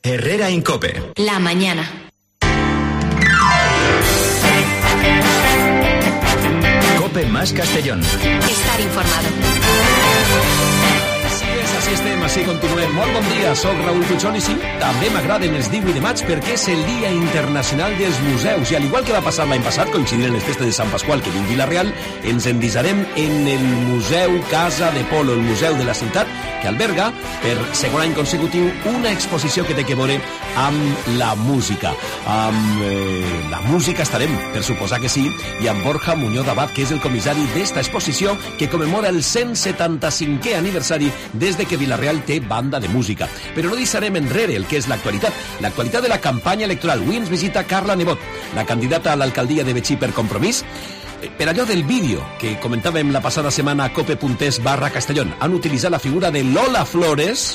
Herrera Incope. La mañana. Cope más Castellón. Estar informado. Així estem, així continuem. Molt bon dia, soc Raül Puigdemont i sí, també m'agraden els 18 de maig perquè és el Dia Internacional dels Museus i al igual que va passar l'any passat, coincidint en les festes de Sant Pasqual que diu Vila-real, ens endisarem en el Museu Casa de Polo, el museu de la ciutat, que alberga per segon any consecutiu una exposició que té que veure amb la música. Amb la música estarem, per suposar que sí, i amb Borja Muñoz Abad, que és el comissari d'esta exposició que commemora el 175è aniversari des de que Vila-real té banda de música. Però no deixarem enrere el que és l'actualitat de la campanya electoral. Avui ens visita Carla Nebot, la candidata a l'alcaldia de Betxí per Compromís. Per allò del vídeo que comentàvem la passada setmana a cope.es/Castellón, han utilitzat la figura de Lola Flores,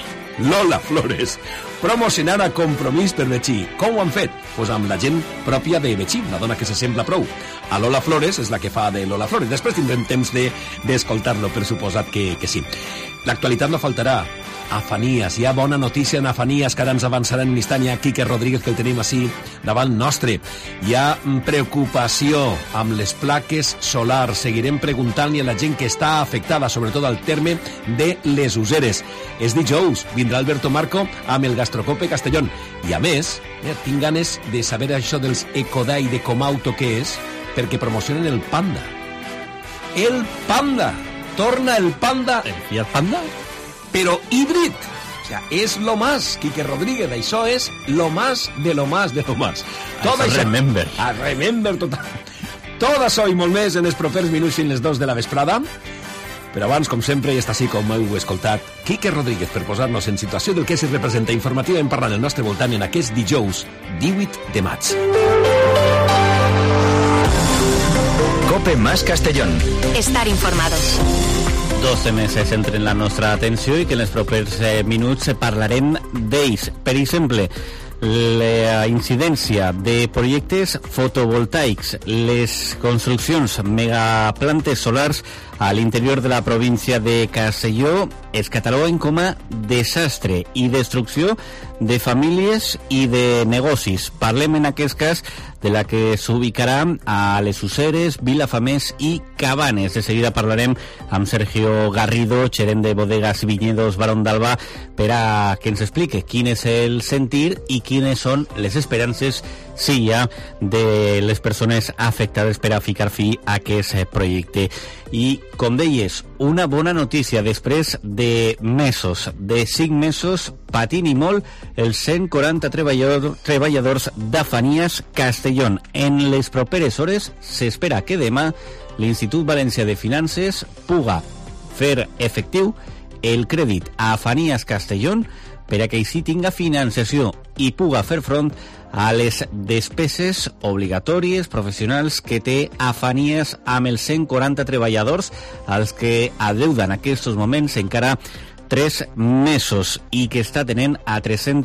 promocionant a Compromís per Betxí. Com ho han fet? Pues amb la gent pròpia de Betxí, la dona que s'assembla prou. A Lola Flores és la que fa de Lola Flores. Després tindrem temps d'escoltar-lo, per suposat que sí. L'actualitat no faltarà. Afanies, hi ha bona notícia en Afanies, que ara ens avançarà en un instant. Hi ha Quique Rodríguez, que el tenim així davant nostre. Hi ha preocupació amb les plaques solars. Seguirem preguntant-li a la gent que està afectada, sobretot al terme de les Useres. És dijous, vindrà Alberto Marco amb el Gastrocope Castellón. I a més, tinc ganes de saber això dels Ecoday de Comauto què és, perquè promocionen el Panda. El Panda! Torna el Panda. ¿El Fiat Panda? Pero híbrid. O sea, es lo más, Quique Rodríguez, això és lo más de lo más de lo más. Tot això, remember. Remember total. Tot això i molt més en els propers minuts fins les 2 de la vesprada. Però abans, com sempre, i està així com heu escoltat, Quique Rodríguez, per posar-nos en situació del que s'hi representa informativament parlant al nostre voltant en aquest dijous 18 de maig. Cope más Castellón. Estar informados. 12 meses centren la nostra atenció i que en els propers minuts parlarem d'ells. Per exemple, la incidència de projectes fotovoltaics, les construccions megaplantes solars a l'interior de la província de Castelló es cataloguen com a desastre i destrucció de famílies i de negocis. Parlem en aquest cas de la que s'ubicarà a les Useres, Vilafamés i Cabanes. De seguida parlarem amb Sergio Garrido, gerent de Bodegas Viñedos Barón d'Alba, per a que ens explique quin és el sentir i quines són les esperances, si hi ha, de les persones afectades per a ficar fi a aquest projecte. I, com deies, una bona notícia després de mesos, de 5 mesos, patint i molt els 140 treballadors d'Afanies Castellón. En les properes hores s'espera que demà l'Institut Valencià de Finances puga fer efectiu el crèdit a Afanies Castellón per a que així tinga financiació i puga fer front a les despeses obligatòries professionals que té Afanies amb els 140 treballadors als que adeuda en aquests moments encara 3 mesos i que està tenint a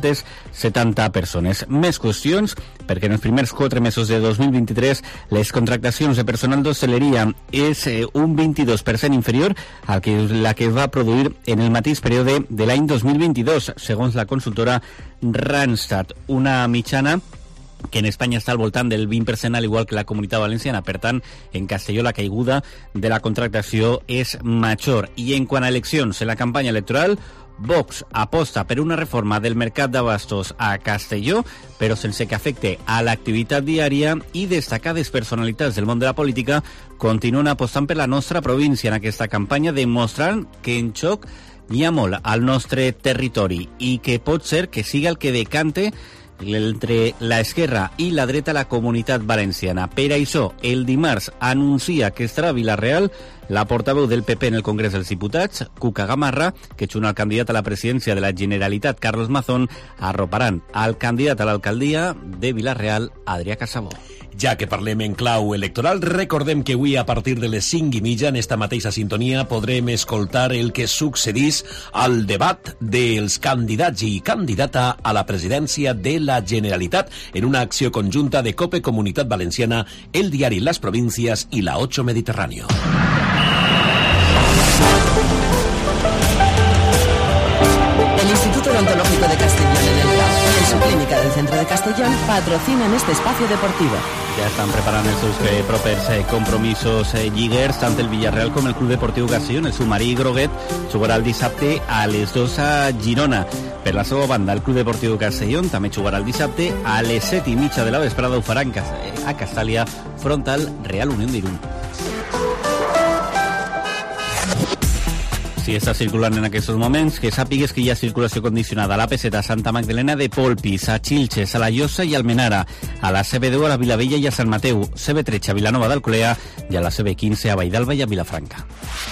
370 persones. Més qüestions, perquè en els primers 4 mesos de 2023 les contractacions de personal d'hostaleria és un 22% inferior a la que va produir en el mateix període de l'any 2022, segons la consultora Randstad. Una mitjana que en Espanya està al voltant del 20%, al igual que la Comunitat Valenciana. Per tant, en Castelló la caiguda de la contractació és major. I en quant a eleccions, en la campanya electoral, Vox aposta per una reforma del mercat d'abastos a Castelló, però sense que afecte a l'activitat diària, i destacades personalitats del món de la política continuen apostant per la nostra província en aquesta campanya, demostrant que en xoc n'hi ha molt al nostre territori i que pot ser que siga el que decante entre l'esquerra i la dreta a la Comunitat Valenciana. Per això, el dimarts anuncia que estarà a Vila-real la portaveu del PP en el Congrés dels Diputats, Cuca Gamarra, que junt al candidat a la presidència de la Generalitat, Carlos Mazón, arroparan al candidat a l'alcaldia de Vila-real, Adrià Casabó. Ja que parlem en clau electoral, recordem que avui a partir de les 5:30 en esta mateixa sintonia podrem escoltar el que succeís al debat dels candidats i candidata a la presidència de la Generalitat en una acció conjunta de COPE Comunitat Valenciana, el diari Las Provincias i la 8 Mediterráneo. El Instituto Odontológico de Castellón en el Grau Clínica del Centro de Castellón patrocinan este espacio deportivo. Ja estan preparant els seus propers compromisos lliguers, tant el Villarreal com el Club Deportiu Castellón. El submarí groguet jugarà el dissabte a les 2 a Girona. Per la seva banda, el Club Deportiu Castellón també jugarà el dissabte a les 7:30 de la vesprada. Ho farà a Castàlia front al Real Unión d'Irún. Si està circulant en aquests moments, que sàpigues que hi ha circulació condicionada a l'AP7 a Santa Magdalena de Polpís, a Xilxes, a la Llosa i Almenara, a la CB10 a la Vilavella i a Sant Mateu, CB13 a Vilanova d'Alcolea i a la CB15 a Valldalba i a Vilafranca.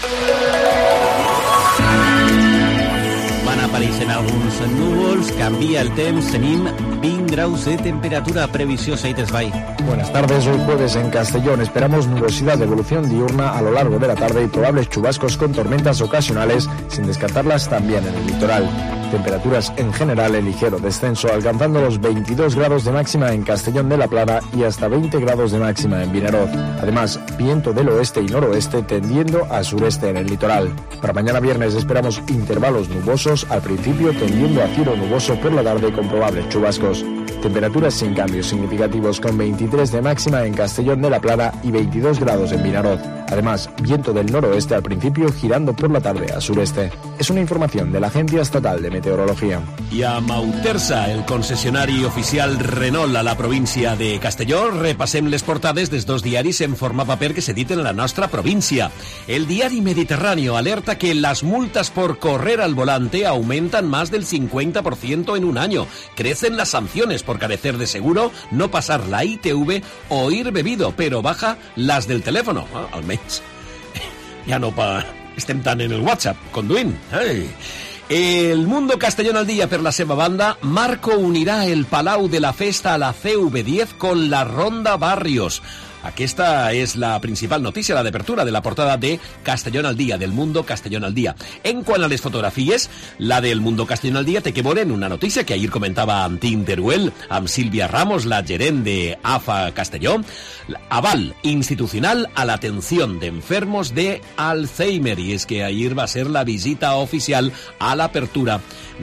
Van apareixent alguns núvols, canvia el temps, tenim 20 graus de temperatura, previsió Seites Bay. Buenas tardes, hoy jueves en Castellón esperamos nubosidad de evolución diurna a lo largo de la tarde y probables chubascos con tormentas ocasionales, sin descartarlas también en el litoral. Temperaturas en general en ligero descenso, alcanzando los 22 grados de máxima en Castellón de la Plana y hasta 20 grados de máxima en Vinaroz. Además, viento del oeste y noroeste tendiendo a sureste en el litoral. Para mañana viernes esperamos intervalos nubosos, al principio tendiendo a cielo nuboso por la tarde con probables chubascos. Temperaturas sin cambios significativos con 23 de máxima en Castellón de la Plana y 22 grados en Vinaroz. Además, viento del noroeste al principio girando por la tarde a sureste. Es una información de la Agencia Estatal de Meteorología. I a Mautersa, el concessionari oficial Renault a la província de Castelló, repassem les portades dels dos diaris en forma paper que s'editen en la nostra província. El diari Mediterráneo alerta que las multas por correr al volante aumentan más del 50% en un año. Crecen las sanciones por carecer de seguro, no pasar la ITV o ir bebido, pero baja las del teléfono. Almenys ja no estem tant en el WhatsApp conduint. Ai. El Mundo Castellón al día per la seva banda, Marco unirà el Palau de la Festa a la CV10 con la Ronda Barrios. Aquesta és la principal notícia, la d'apertura de la portada de Castellón al Día, del Mundo Castellón al Día. En quant a les fotografies, la del Mundo Castellón al Día té que veure en una notícia que ahir comentava Antín Teruel amb Sílvia Ramos, la gerent de AFA Castelló. Aval institucional a la atención de enfermos de Alzheimer. Y es que ayer va a ser la visita oficial a l'apertura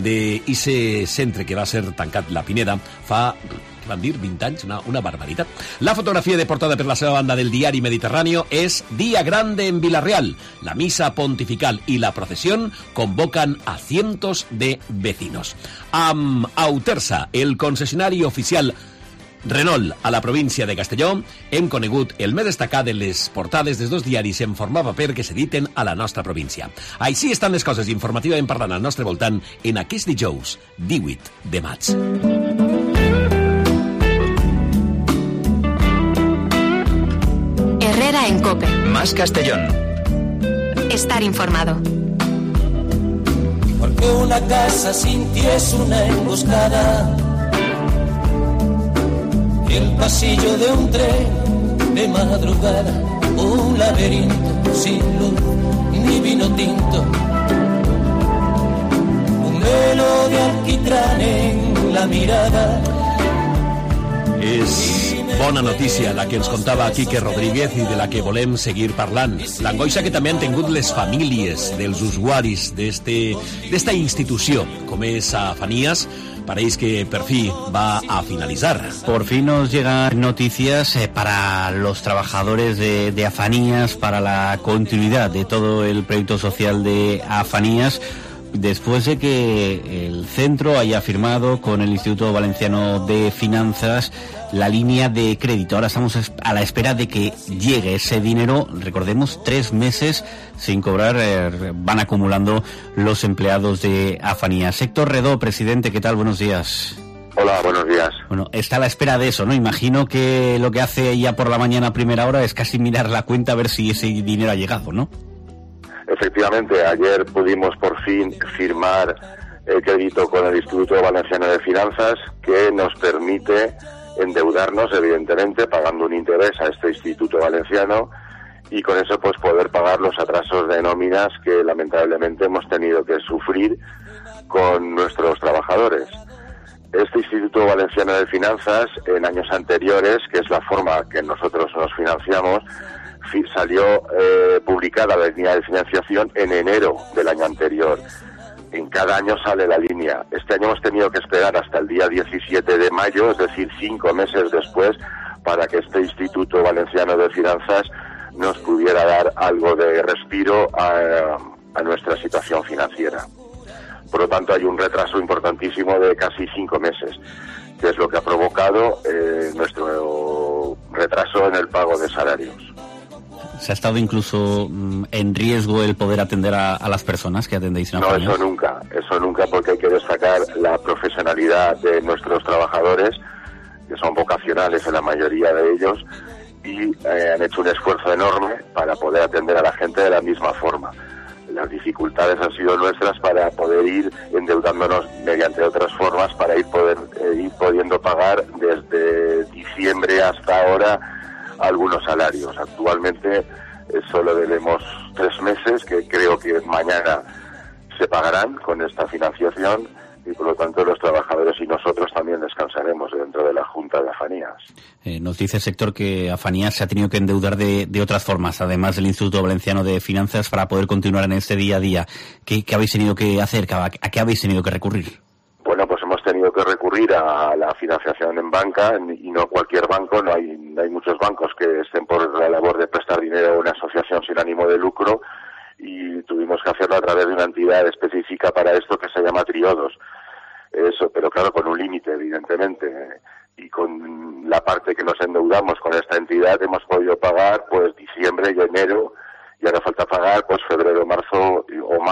d'ese centre que va ser tancat la Pineda fa... van dir 20 anys, una barbaritat. La fotografia de portada per la seva banda del diari Mediterráneo és Día Grande en Villarreal. La misa pontifical y la procesión convocan a cientos de vecinos. Amb Autersa, el concessionari oficial Renault a la província de Castelló, hem conegut el més destacat de les portades dels dos diaris en forma paper que s'editen a la nostra província. Així estan les coses informativament parlant al nostre voltant en aquest dijous, 18 de maig. Herrera en COPE. Más Castellón. Estar informado. Porque una casa sin ti es una emboscada. El pasillo de un tren de madrugada, un laberinto sin luz ni vino tinto, un velo de alquitrán en la mirada. És bona notícia la que ens contava Quique Rodríguez i de la que volem seguir parlant. L'angoixa que també han tingut les famílies dels usuaris d'esta institució, com és Afanías, parece que per fi va a finalizar. Por fin nos llegan noticias para los trabajadores de Afanías, para la continuidad de todo el proyecto social de Afanías, después de que el centro haya firmado con el Instituto Valenciano de Finanzas la línea de crédito. Ahora estamos a la espera de que llegue ese dinero. Recordemos, 3 meses sin cobrar van acumulando los empleados de Afanías. Héctor Redó, presidente, ¿qué tal? Buenos días. Hola, buenos días. Bueno, está a la espera de eso, ¿no? Imagino que lo que hace ya por la mañana a primera hora es casi mirar la cuenta a ver si ese dinero ha llegado, ¿no? Efectivamente, ayer pudimos por fin firmar el crédito con el Instituto Valenciano de Finanzas, que nos permite endeudarnos, evidentemente, pagando un interés a este Instituto Valenciano, y con eso pues poder pagar los atrasos de nóminas que lamentablemente hemos tenido que sufrir con nuestros trabajadores. Este Instituto Valenciano de Finanzas, en años anteriores, que es la forma que nosotros nos financiamos, salió publicada la línea de financiación en enero del año anterior. en cada año sale la línea. Este año hemos tenido que esperar hasta el día 17 de mayo, es decir, 5 meses después, para que este Instituto Valenciano de Finanzas nos pudiera dar algo de respiro a nuestra situación financiera. Por lo tanto, hay un retraso importantísimo de casi 5 meses, que es lo que ha provocado nuestro retraso en el pago de salarios. ¿Se ha estado incluso en riesgo el poder atender a las personas que atendéis en Afanías? No, eso nunca, porque hay que destacar la profesionalidad de nuestros trabajadores, que son vocacionales en la mayoría de ellos, y han hecho un esfuerzo enorme para poder atender a la gente de la misma forma. Las dificultades han sido nuestras para poder ir endeudándonos mediante otras formas para ir pudiendo pagar desde diciembre hasta ahora algunos salarios. Actualmente solo debemos 3 meses, que creo que mañana se pagarán con esta financiación, y por lo tanto los trabajadores y nosotros también descansaremos dentro de la Junta de Afanías. Nos dice el sector que Afanías se ha tenido que endeudar de otras formas, además del Instituto Valenciano de Finanzas, para poder continuar en este día a día. ¿Qué habéis tenido que hacer? ¿A qué habéis tenido que recurrir? Bueno, pues hemos tenido que recurrir a la financiación en banca, y no cualquier banco. No hay muchos bancos que estén por la labor de prestar dinero a una asociación sin ánimo de lucro, y tuvimos que hacerlo a través de una entidad específica para esto que se llama Triodos. Eso, pero claro, con un límite, evidentemente, y con la parte que nos endeudamos con esta entidad hemos podido pagar pues diciembre y enero, y ahora falta pagar pues febrero, marzo,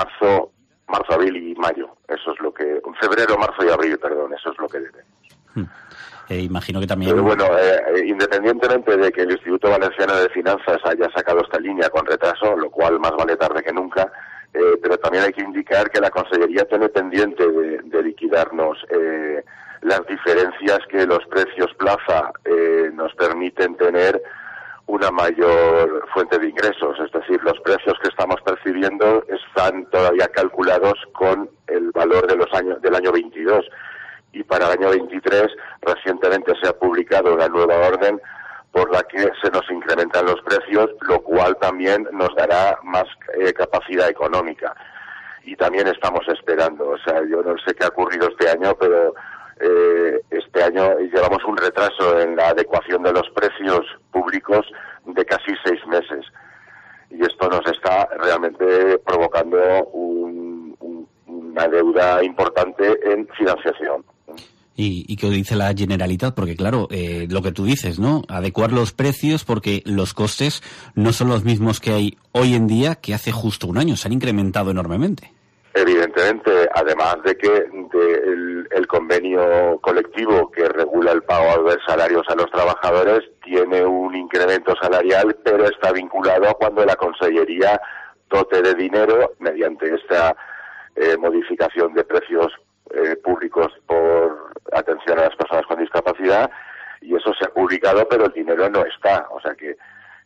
abril y mayo. Eso es lo que... Febrero, marzo y abril, perdón, eso es lo que debemos. Imagino que también... Pero bueno, independientemente de que el Instituto Valenciano de Finanzas haya sacado esta línea con retraso, lo cual más vale tarde que nunca, pero también hay que indicar que la Consellería tiene pendiente de liquidarnos las diferencias que los precios plaza nos permiten tener una mayor fuente de ingresos. Es decir, los precios que estamos percibiendo están todavía calculados con el valor del año 22, y para el año 23 recientemente se ha publicado una nueva orden por la que se nos incrementan los precios, lo cual también nos dará más capacidad económica. Y también estamos esperando, o sea, yo no sé qué ha ocurrido este año, pero este año llevamos un retraso en la adecuación de los precios públicos de casi 6 meses. Y esto nos está realmente provocando una deuda importante en financiación. ¿Y qué dice la Generalitat? Porque claro, lo que tú dices, ¿no? Adecuar los precios, porque los costes no son los mismos que hay hoy en día que hace justo un año, se han incrementado enormemente. Evidentemente, además de que el convenio colectivo que regula el pago de salarios a los trabajadores tiene un incremento salarial, pero está vinculado a cuando la Consellería dote de dinero mediante esta modificación de precios públicos por atención a las personas con discapacidad, y eso se ha publicado, pero el dinero no está, o sea que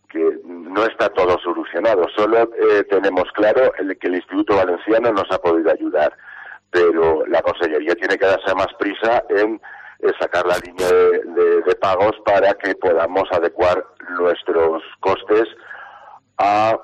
no está todo solucionado. Solo tenemos claro que el Instituto Valenciano nos ha podido ayudar, pero la Consellería tiene que darse más prisa en sacar la línea de pagos para que podamos adecuar nuestros costes a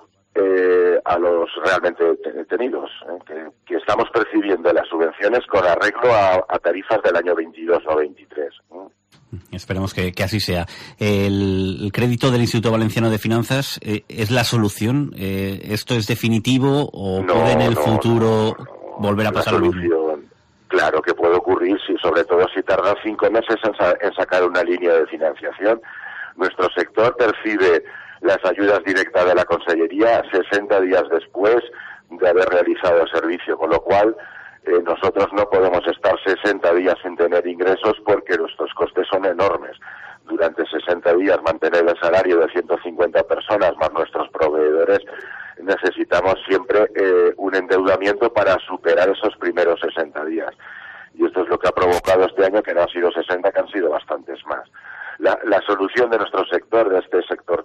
los realmente tenidos, que estamos percibiendo las subvenciones con arreglo a tarifas del año 22 o 23. Esperemos que así sea. ¿El crédito del Instituto Valenciano de Finanzas es la solución? ¿Esto es definitivo o puede en el futuro volver a pasar lo mismo? Claro que puede ocurrir, sobre todo si tardan 5 meses en sacar una línea de financiación. Nuestro sector percibe las ayudas directas de la Consellería 60 días después de haber realizado el servicio, con lo cual nosotros no podemos estar 60 días sin tener ingresos porque nuestros costes son enormes. Durante 60 días mantener el salario de 150 personas más nuestros proveedores, necesitamos siempre un endeudamiento para superar esos primeros 60 días. Y esto es lo que ha provocado este año que no han sido 60, que han sido bastantes más. La solución de nuestro sector, de este sector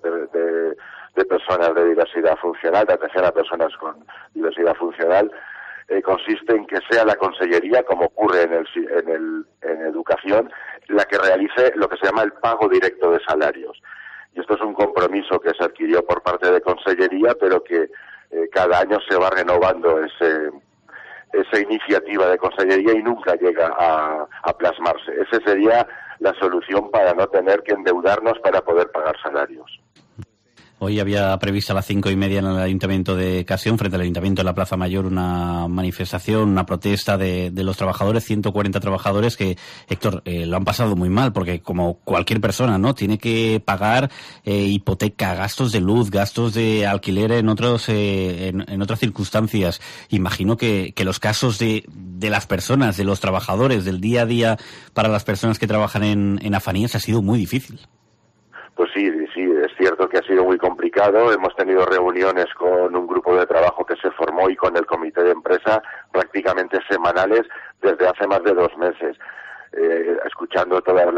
de personas de diversidad funcional, de atención a personas con diversidad funcional, consiste en que sea la Consellería, como ocurre en educación, la que realice lo que se llama el pago directo de salarios. Y esto es un compromiso que se adquirió por parte de Consellería, pero que cada año se va renovando esa iniciativa de consellería y nunca llega a plasmarse. Esa sería la solución para no tener que endeudarnos para poder pagar salarios. Hoy había previsto a las 5:30 en el Ayuntamiento de Castellón, frente al Ayuntamiento de la Plaza Mayor, una manifestación, una protesta de los trabajadores, 140 trabajadores que, Héctor, lo han pasado muy mal, porque como cualquier persona, ¿no?, tiene que pagar hipoteca, gastos de luz, gastos de alquiler en otras circunstancias. Imagino que los casos de las personas, de los trabajadores, del día a día para las personas que trabajan en Afanías ha sido muy difícil. Pues sí, es cierto que ha sido muy complicado. Hemos tenido reuniones con un grupo de trabajo que se formó y con el comité de empresa prácticamente semanales desde hace más de 2 meses, escuchando todas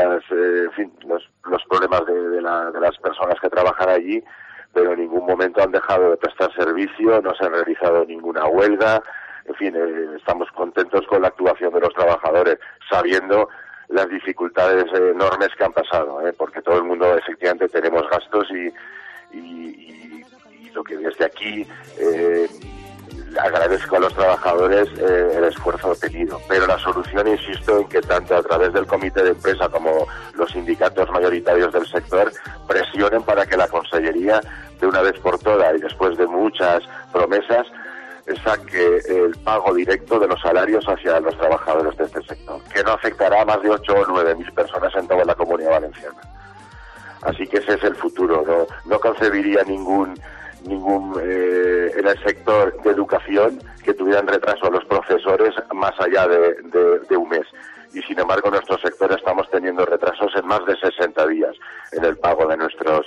los problemas de las personas que trabajan allí, pero en ningún momento han dejado de prestar servicio, no se han realizado ninguna huelga. En fin, estamos contentos con la actuación de los trabajadores, sabiendo las dificultades enormes que han pasado, porque todo el mundo efectivamente tenemos gastos y lo que desde aquí agradezco a los trabajadores el esfuerzo tenido, pero la solución, insisto, en que tanto a través del comité de empresa como los sindicatos mayoritarios del sector presionen para que la consellería, de una vez por todas y después de muchas promesas, saque el pago directo de los salarios hacia los trabajadores de este sector, que no afectará a más de 8 o 9 mil personas en toda la Comunidad Valenciana. Así que ese es el futuro. No concebiría ningún en el sector de educación que tuvieran retraso a los profesores más allá de un mes. Y sin embargo, en nuestro sector estamos teniendo retrasos en más de 60 días en el pago de nuestros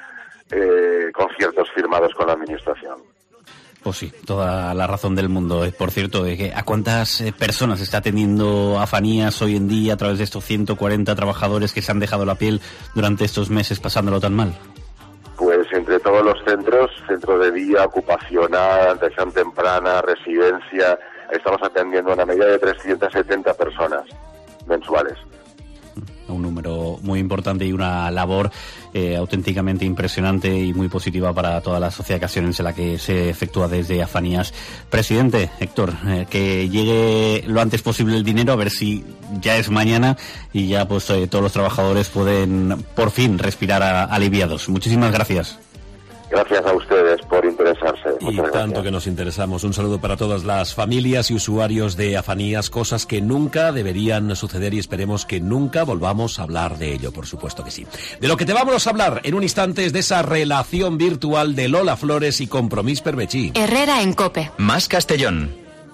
conciertos firmados con la Administración. Pues sí, toda la razón del mundo. Por cierto, ¿a cuántas personas está atendiendo Afanías hoy en día a través de estos 140 trabajadores que se han dejado la piel durante estos meses pasándolo tan mal? Pues entre todos los centros, centro de día, ocupacional, atención temprana, residencia, estamos atendiendo una media de 370 personas mensuales. Un número muy importante y una labor auténticamente impresionante y muy positiva para toda la sociedad castellonense, la que se efectúa desde Afanías. Presidente, Héctor, que llegue lo antes posible el dinero, a ver si ya es mañana y ya pues todos los trabajadores pueden por fin respirar aliviados. Muchísimas gracias. Gracias a ustedes por interesarse. Y tanto que nos interesamos. Un saludo para todas las familias y usuarios de Afanías, cosas que nunca deberían suceder y esperemos que nunca volvamos a hablar de ello, por supuesto que sí. De lo que te vamos a hablar en un instante es de esa relación virtual de Lola Flores y Compromís Pervechí. Herrera en COPE. Más Castellón.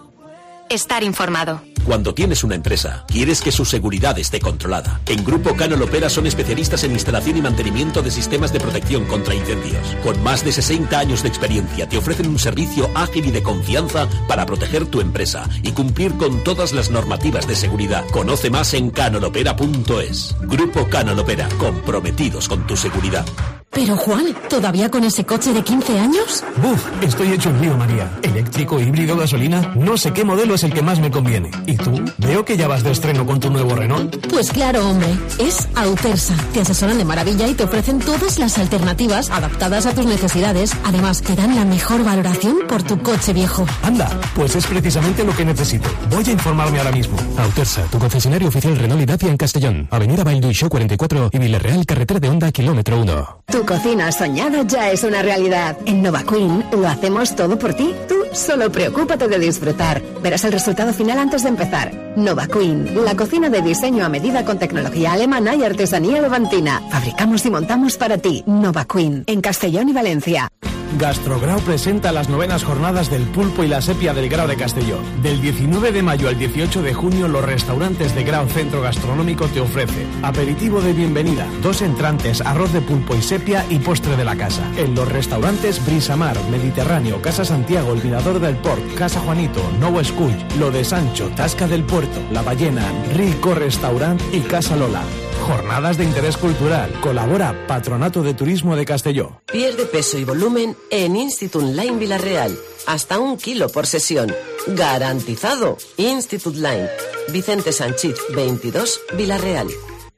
Estar informado. Cuando tienes una empresa, quieres que su seguridad esté controlada. En Grupo Canol Opera son especialistas en instalación y mantenimiento de sistemas de protección contra incendios. Con más de 60 años de experiencia, te ofrecen un servicio ágil y de confianza para proteger tu empresa y cumplir con todas las normativas de seguridad. Conoce más en canolopera.es. Grupo Canol Opera, comprometidos con tu seguridad. Pero Juan, ¿todavía con ese coche de 15 años? ¡Buf! Estoy hecho un lío, María. Eléctrico, híbrido, gasolina, no sé qué modelo es el que más me conviene. ¿Y tú? Veo que ya vas de estreno con tu nuevo Renault. Pues claro, hombre. Es Autersa. Te asesoran de maravilla y te ofrecen todas las alternativas adaptadas a tus necesidades. Además, te dan la mejor valoración por tu coche viejo. Anda, pues es precisamente lo que necesito. Voy a informarme ahora mismo. Autersa, tu concesionario oficial Renault y Dacia en Castellón. Avenida Valduixó 44 y Villarreal, carretera de Honda, kilómetro 1. Tu cocina soñada ya es una realidad. En Nova Queen lo hacemos todo por ti. Tú solo preocúpate de disfrutar. Verás el resultado final antes de empezar. Nova Queen, la cocina de diseño a medida con tecnología alemana y artesanía levantina. Fabricamos y montamos para ti. Nova Queen, en Castellón y Valencia. Gastrograu presenta las 9ª jornadas del pulpo y la sepia del Grau de Castellón. Del 19 de mayo al 18 de junio, los restaurantes de Grau Centro Gastronómico te ofrecen aperitivo de bienvenida, 2 entrantes, arroz de pulpo y sepia y postre de la casa. En los restaurantes Brisamar, Mediterráneo, Casa Santiago, El Mirador del Port, Casa Juanito, Nou Escull, Lo de Sancho, Tasca del Puerto, La Ballena, Rico Restaurant y Casa Lola. Jornadas de interés cultural. Colabora Patronato de Turismo de Castelló. Pierde peso y volumen en Institut Line Villarreal. Hasta 1 kilo por sesión. Garantizado. Institut Line. Vicente Sanchís 22, Villarreal.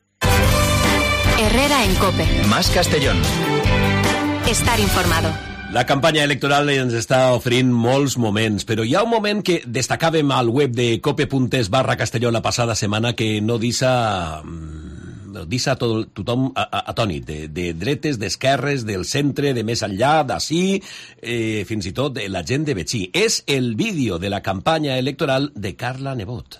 Herrera en COPE. Más Castellón. Estar informado. La campanya electoral ens està oferint molts moments, però hi ha un moment que destacàvem al web de cope.es/Castelló la passada setmana que no deixa tothom atònit, de dretes, d'esquerres, del centre, de més enllà, d'ací, fins i tot de la gent de Betxí. És el vídeo de la campanya electoral de Carla Nebot.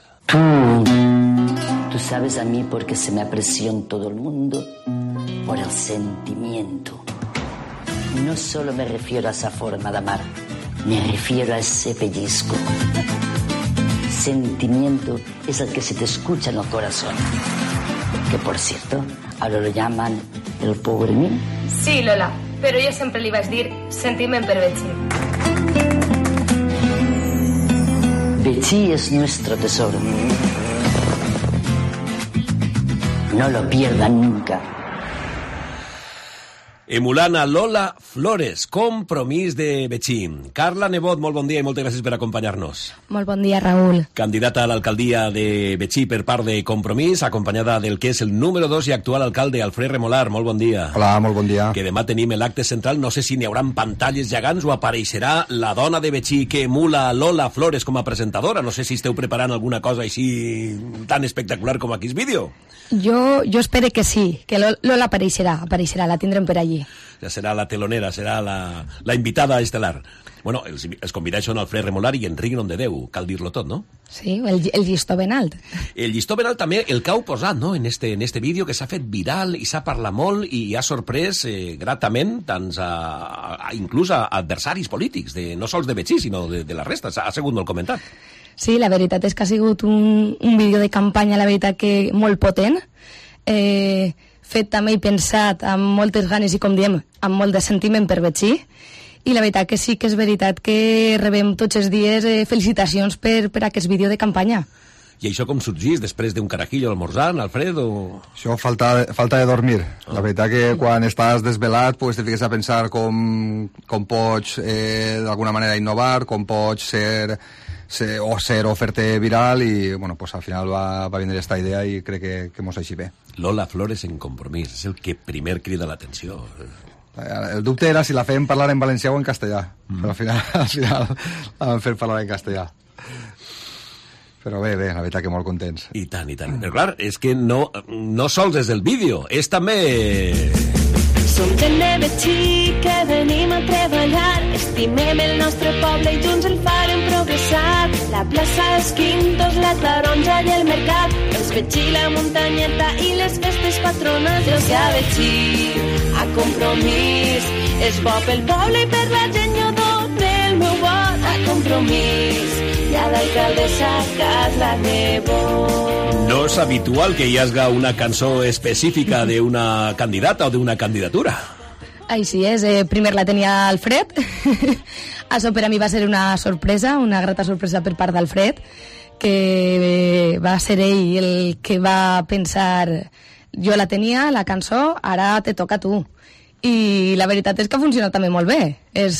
Tú sabes a mí por qué se me apreció en todo el mundo, por el sentimiento. No solo me refiero a esa forma de amar, me refiero a ese pellizco. Sentimiento es el que se te escucha en el corazón. Que, por cierto, ahora lo llaman el pobre mí. Sí, Lola, pero yo siempre le iba a decir sentiment per Betxí. Betxí es nuestro tesoro. No lo pierda nunca. Emulant a Lola Flores, Compromís de Betxí. Carla Nebot, molt bon dia i moltes gràcies per acompanyar-nos. Molt bon dia, Raül. Candidata a l'alcaldia de Betxí per part de Compromís, acompanyada del que és el número 2 i actual alcalde, Alfred Remolar. Molt bon dia. Hola, molt bon dia. Que demà tenim l'acte central. No sé si n'hi haurà pantalles gegants o apareixerà la dona de Betxí que emula Lola Flores com a presentadora. No sé si esteu preparant alguna cosa així tan espectacular com aquí el vídeo. Jo espero que sí, que Lola apareixerà, la tindrem per allí. Ja serà la telonera, serà la invitada estel·lar. Bueno, els convidats són Alfred Remolar i Enric Nomdedeu, cal dir-lo tot, no? Sí, el llistó ben alt. El llistó ben alt també, el que heu posat, no?, en este vídeo, que s'ha fet viral i s'ha parlat molt i ha sorprès gratament tants inclús a adversaris polítics, no sols de Betxí, sinó de la resta. Ha sigut molt comentat. Sí, la veritat és que ha sigut un vídeo de campanya, la veritat que molt potent, fet també i pensat amb moltes ganes i, com diem, amb molt de sentiment per Betxí, i la veritat que sí que és veritat que rebem tots els dies felicitacions per aquest vídeo de campanya. I això com sorgís després d'un carajillo almorzant, Alfred, o...? Això, falta de dormir. La veritat que quan estàs desvelat pues, te fiques a pensar com pots d'alguna manera innovar, com pots ser o fer-te viral i bueno, pues, al final va vindre aquesta idea i crec que mos així bé. Lola Flores en Compromís, és el que primer crida l'atenció. El dubte era si la fèiem parlar en valencià o en castellà, però al final la vam fer parlar en castellà. Però bé, la veritat que molt contents. I tant. Però clar, és que no sols és el vídeo, és també... Som gent de Betxí que venim a treballar, estimem el nostre poble i junts el farem progressar. La plaça, els quintos, la taronja i el mercat, els Betxí, la muntanyeta i les festes patronals. Jo sé a Betxí, a Compromís, és bo pel poble i per la gent jo dono el meu vot. A Compromís, hi ha d'alcaldessa Carla Nebot. No és habitual que hi hagi una cançó específica d'una candidata o d'una candidatura. Així és, primer la tenia Alfred. Això per a mi va ser una sorpresa, una grata sorpresa per part d'Alfred, que va ser ell el que va pensar jo la tenia, la cançó, ara te toca a tu. I la veritat és que ha funcionat també molt bé.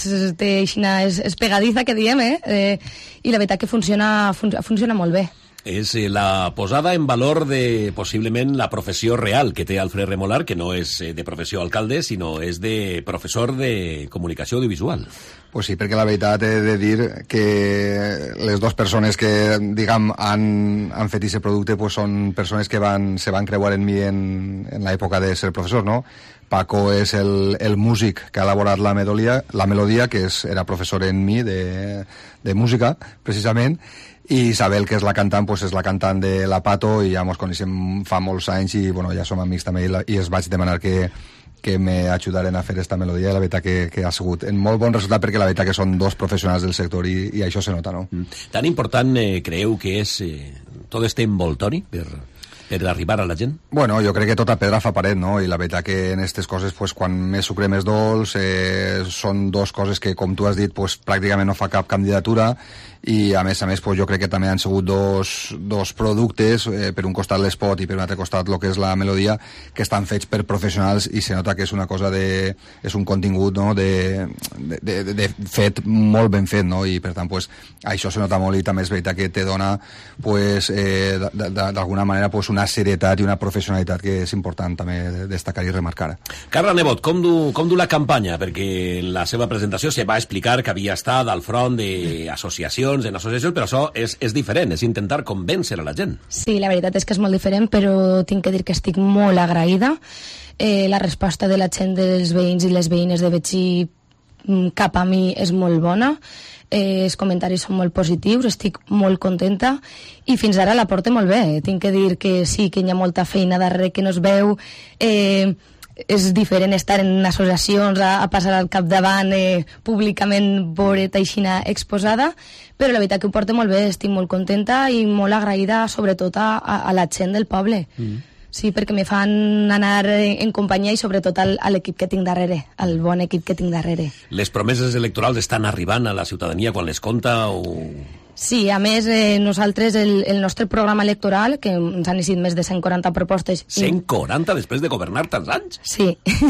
És pegadiza, que diem, i la veritat que funciona molt bé. És la posada en valor de, possiblement, la professió real que té Alfred Remolar, que no és de professió alcalde, sinó és de professor de comunicació audiovisual. Pues sí, perquè la veritat he de dir que les dues persones que, diguem, han fet aquest producte pues són persones que se van creuar en mi en l'època de ser professor, no? Paco és el músic que ha elaborat la melodia, que era professor en mi de música, precisament, i Isabel, que és la cantant, pues és la cantant de la Pato, i ja ens coneixem fa molts anys i bueno, ja som amics també, i els vaig demanar que m'ajudaren a fer aquesta melodia, i la veritat que ha sigut en molt bon resultat, perquè la veritat que són dos professionals del sector i això se nota, no? Tan important creieu que és tot este envoltori per arribar a la gent? Bueno, jo crec que tota pedra fa paret, no? I la veritat que en aquestes coses, pues, quan més sucre més dolç, són dues coses que, com tu has dit, pues, pràcticament no fa cap candidatura, i a més, pues, jo crec que també han sigut dos productes, per un costat l'espot i per un altre costat el que és la melodia, que estan fets per professionals, i se nota que és una cosa és un contingut, no?, de fet, molt ben fet, no?, i per tant, pues, això se nota molt, i també és veritat que te dona, pues, d'alguna manera, pues, una serietat i una professionalitat que és important també destacar i remarcar. Carla Nebot, com du la campanya? Perquè en la seva presentació se va explicar que havia estat al front d'associacions, però això és diferent, és intentar convèncer a la gent. Sí, la veritat és que és molt diferent, però tinc que dir que estic molt agraïda. La resposta de la gent, dels veïns i les veïnes de Betxí cap a mi és molt bona. Els comentaris són molt positius, estic molt contenta i fins ara la porto molt bé. Tinc que dir que sí, que hi ha molta feina darrere que no es veu. És diferent estar en associacions a passar al capdavant públicament veure't aixina exposada, però la veritat que ho porto molt bé, estic molt contenta i molt agraïda sobretot a la gent del poble. Sí, perquè me fan anar en companyia i sobretot a l'equip que tinc darrere, al bon equip que tinc darrere. Les promeses electorals estan arribant a la ciutadania quan les compta o... Sí, a més, nosaltres, el nostre programa electoral, que ens han llegit més de 140 propostes... 140 després de governar tants anys? Sí,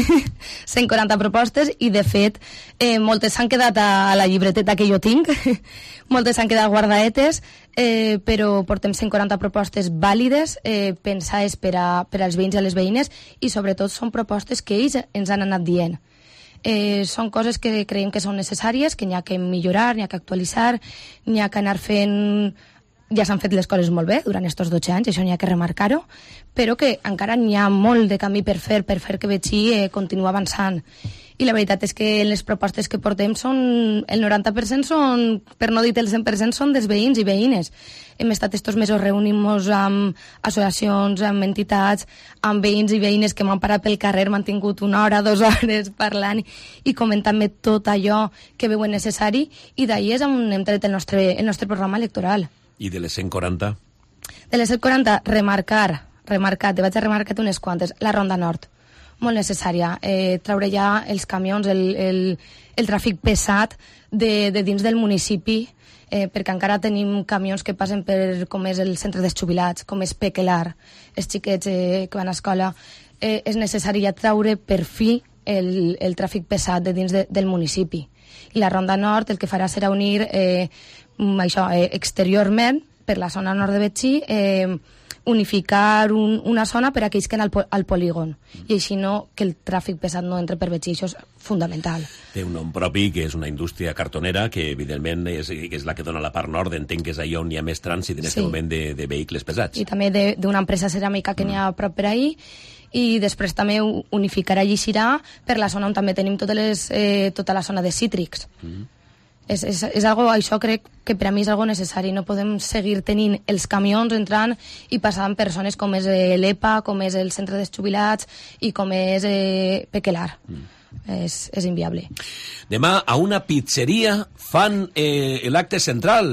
140 propostes i, de fet, moltes s'han quedat a la llibreteta que jo tinc, moltes s'han quedat guardaetes, però portem 140 propostes vàlides, pensades per als veïns i les veïnes, i sobretot són propostes que ells ens han anat dient. Són coses que creiem que són necessàries, que n'hi ha que millorar, n'hi ha que actualitzar, n'hi ha que anar fent... Ja s'han fet les coses molt bé durant aquests 12 anys, això n'hi ha que remarcar-ho, però que encara n'hi ha molt de camí per fer que Betxí continua avançant. I la veritat és que les propostes que portem el 90% són, per no dir el 100%, són dels veïns i veïnes. Hem estat estos mesos reunint-nos amb associacions, amb entitats, amb veïns i veïnes que m'han parat pel carrer, m'han tingut 1 hora, 2 hores parlant i comentant-me tot allò que veuen necessari, i d'ahir és on hem tret el nostre programa electoral. I de les 140? De les 140, remarcar, te vaig a remarcar unes quantes. La Ronda Nord, molt necessària. Traure ja els camions, el tràfic pesat de dins del municipi, perquè encara tenim camions que passen per com és el centre dels jubilats, com és Pequelar, els xiquets que van a escola. És necessari ja traure per fi el tràfic pesat de dins del municipi. I la Ronda Nord el que farà serà unir exteriorment, per la zona nord de Betxí, unificar una zona per a aquells que han al polígon, i així no que el tràfic pesat no entre per Betxí. Això és fundamental. Té un nom propi, que és una indústria cartonera, que evidentment és la que dona la part nord, entenc que és allà on hi ha més trànsit en aquest moment de vehicles pesats. I també d'una empresa ceràmica que n'hi ha a prop per ahir, i després també unificar allí Xirà per la zona on també tenim tota la zona de cítrics. És algo, això crec que per a mi és algo necessari. No podem seguir tenint els camions entrant i passant persones com és l'EPA, com és el centre dels jubilats i com és Pequelar. És inviable. Demà a una pizzeria fan l'acte central.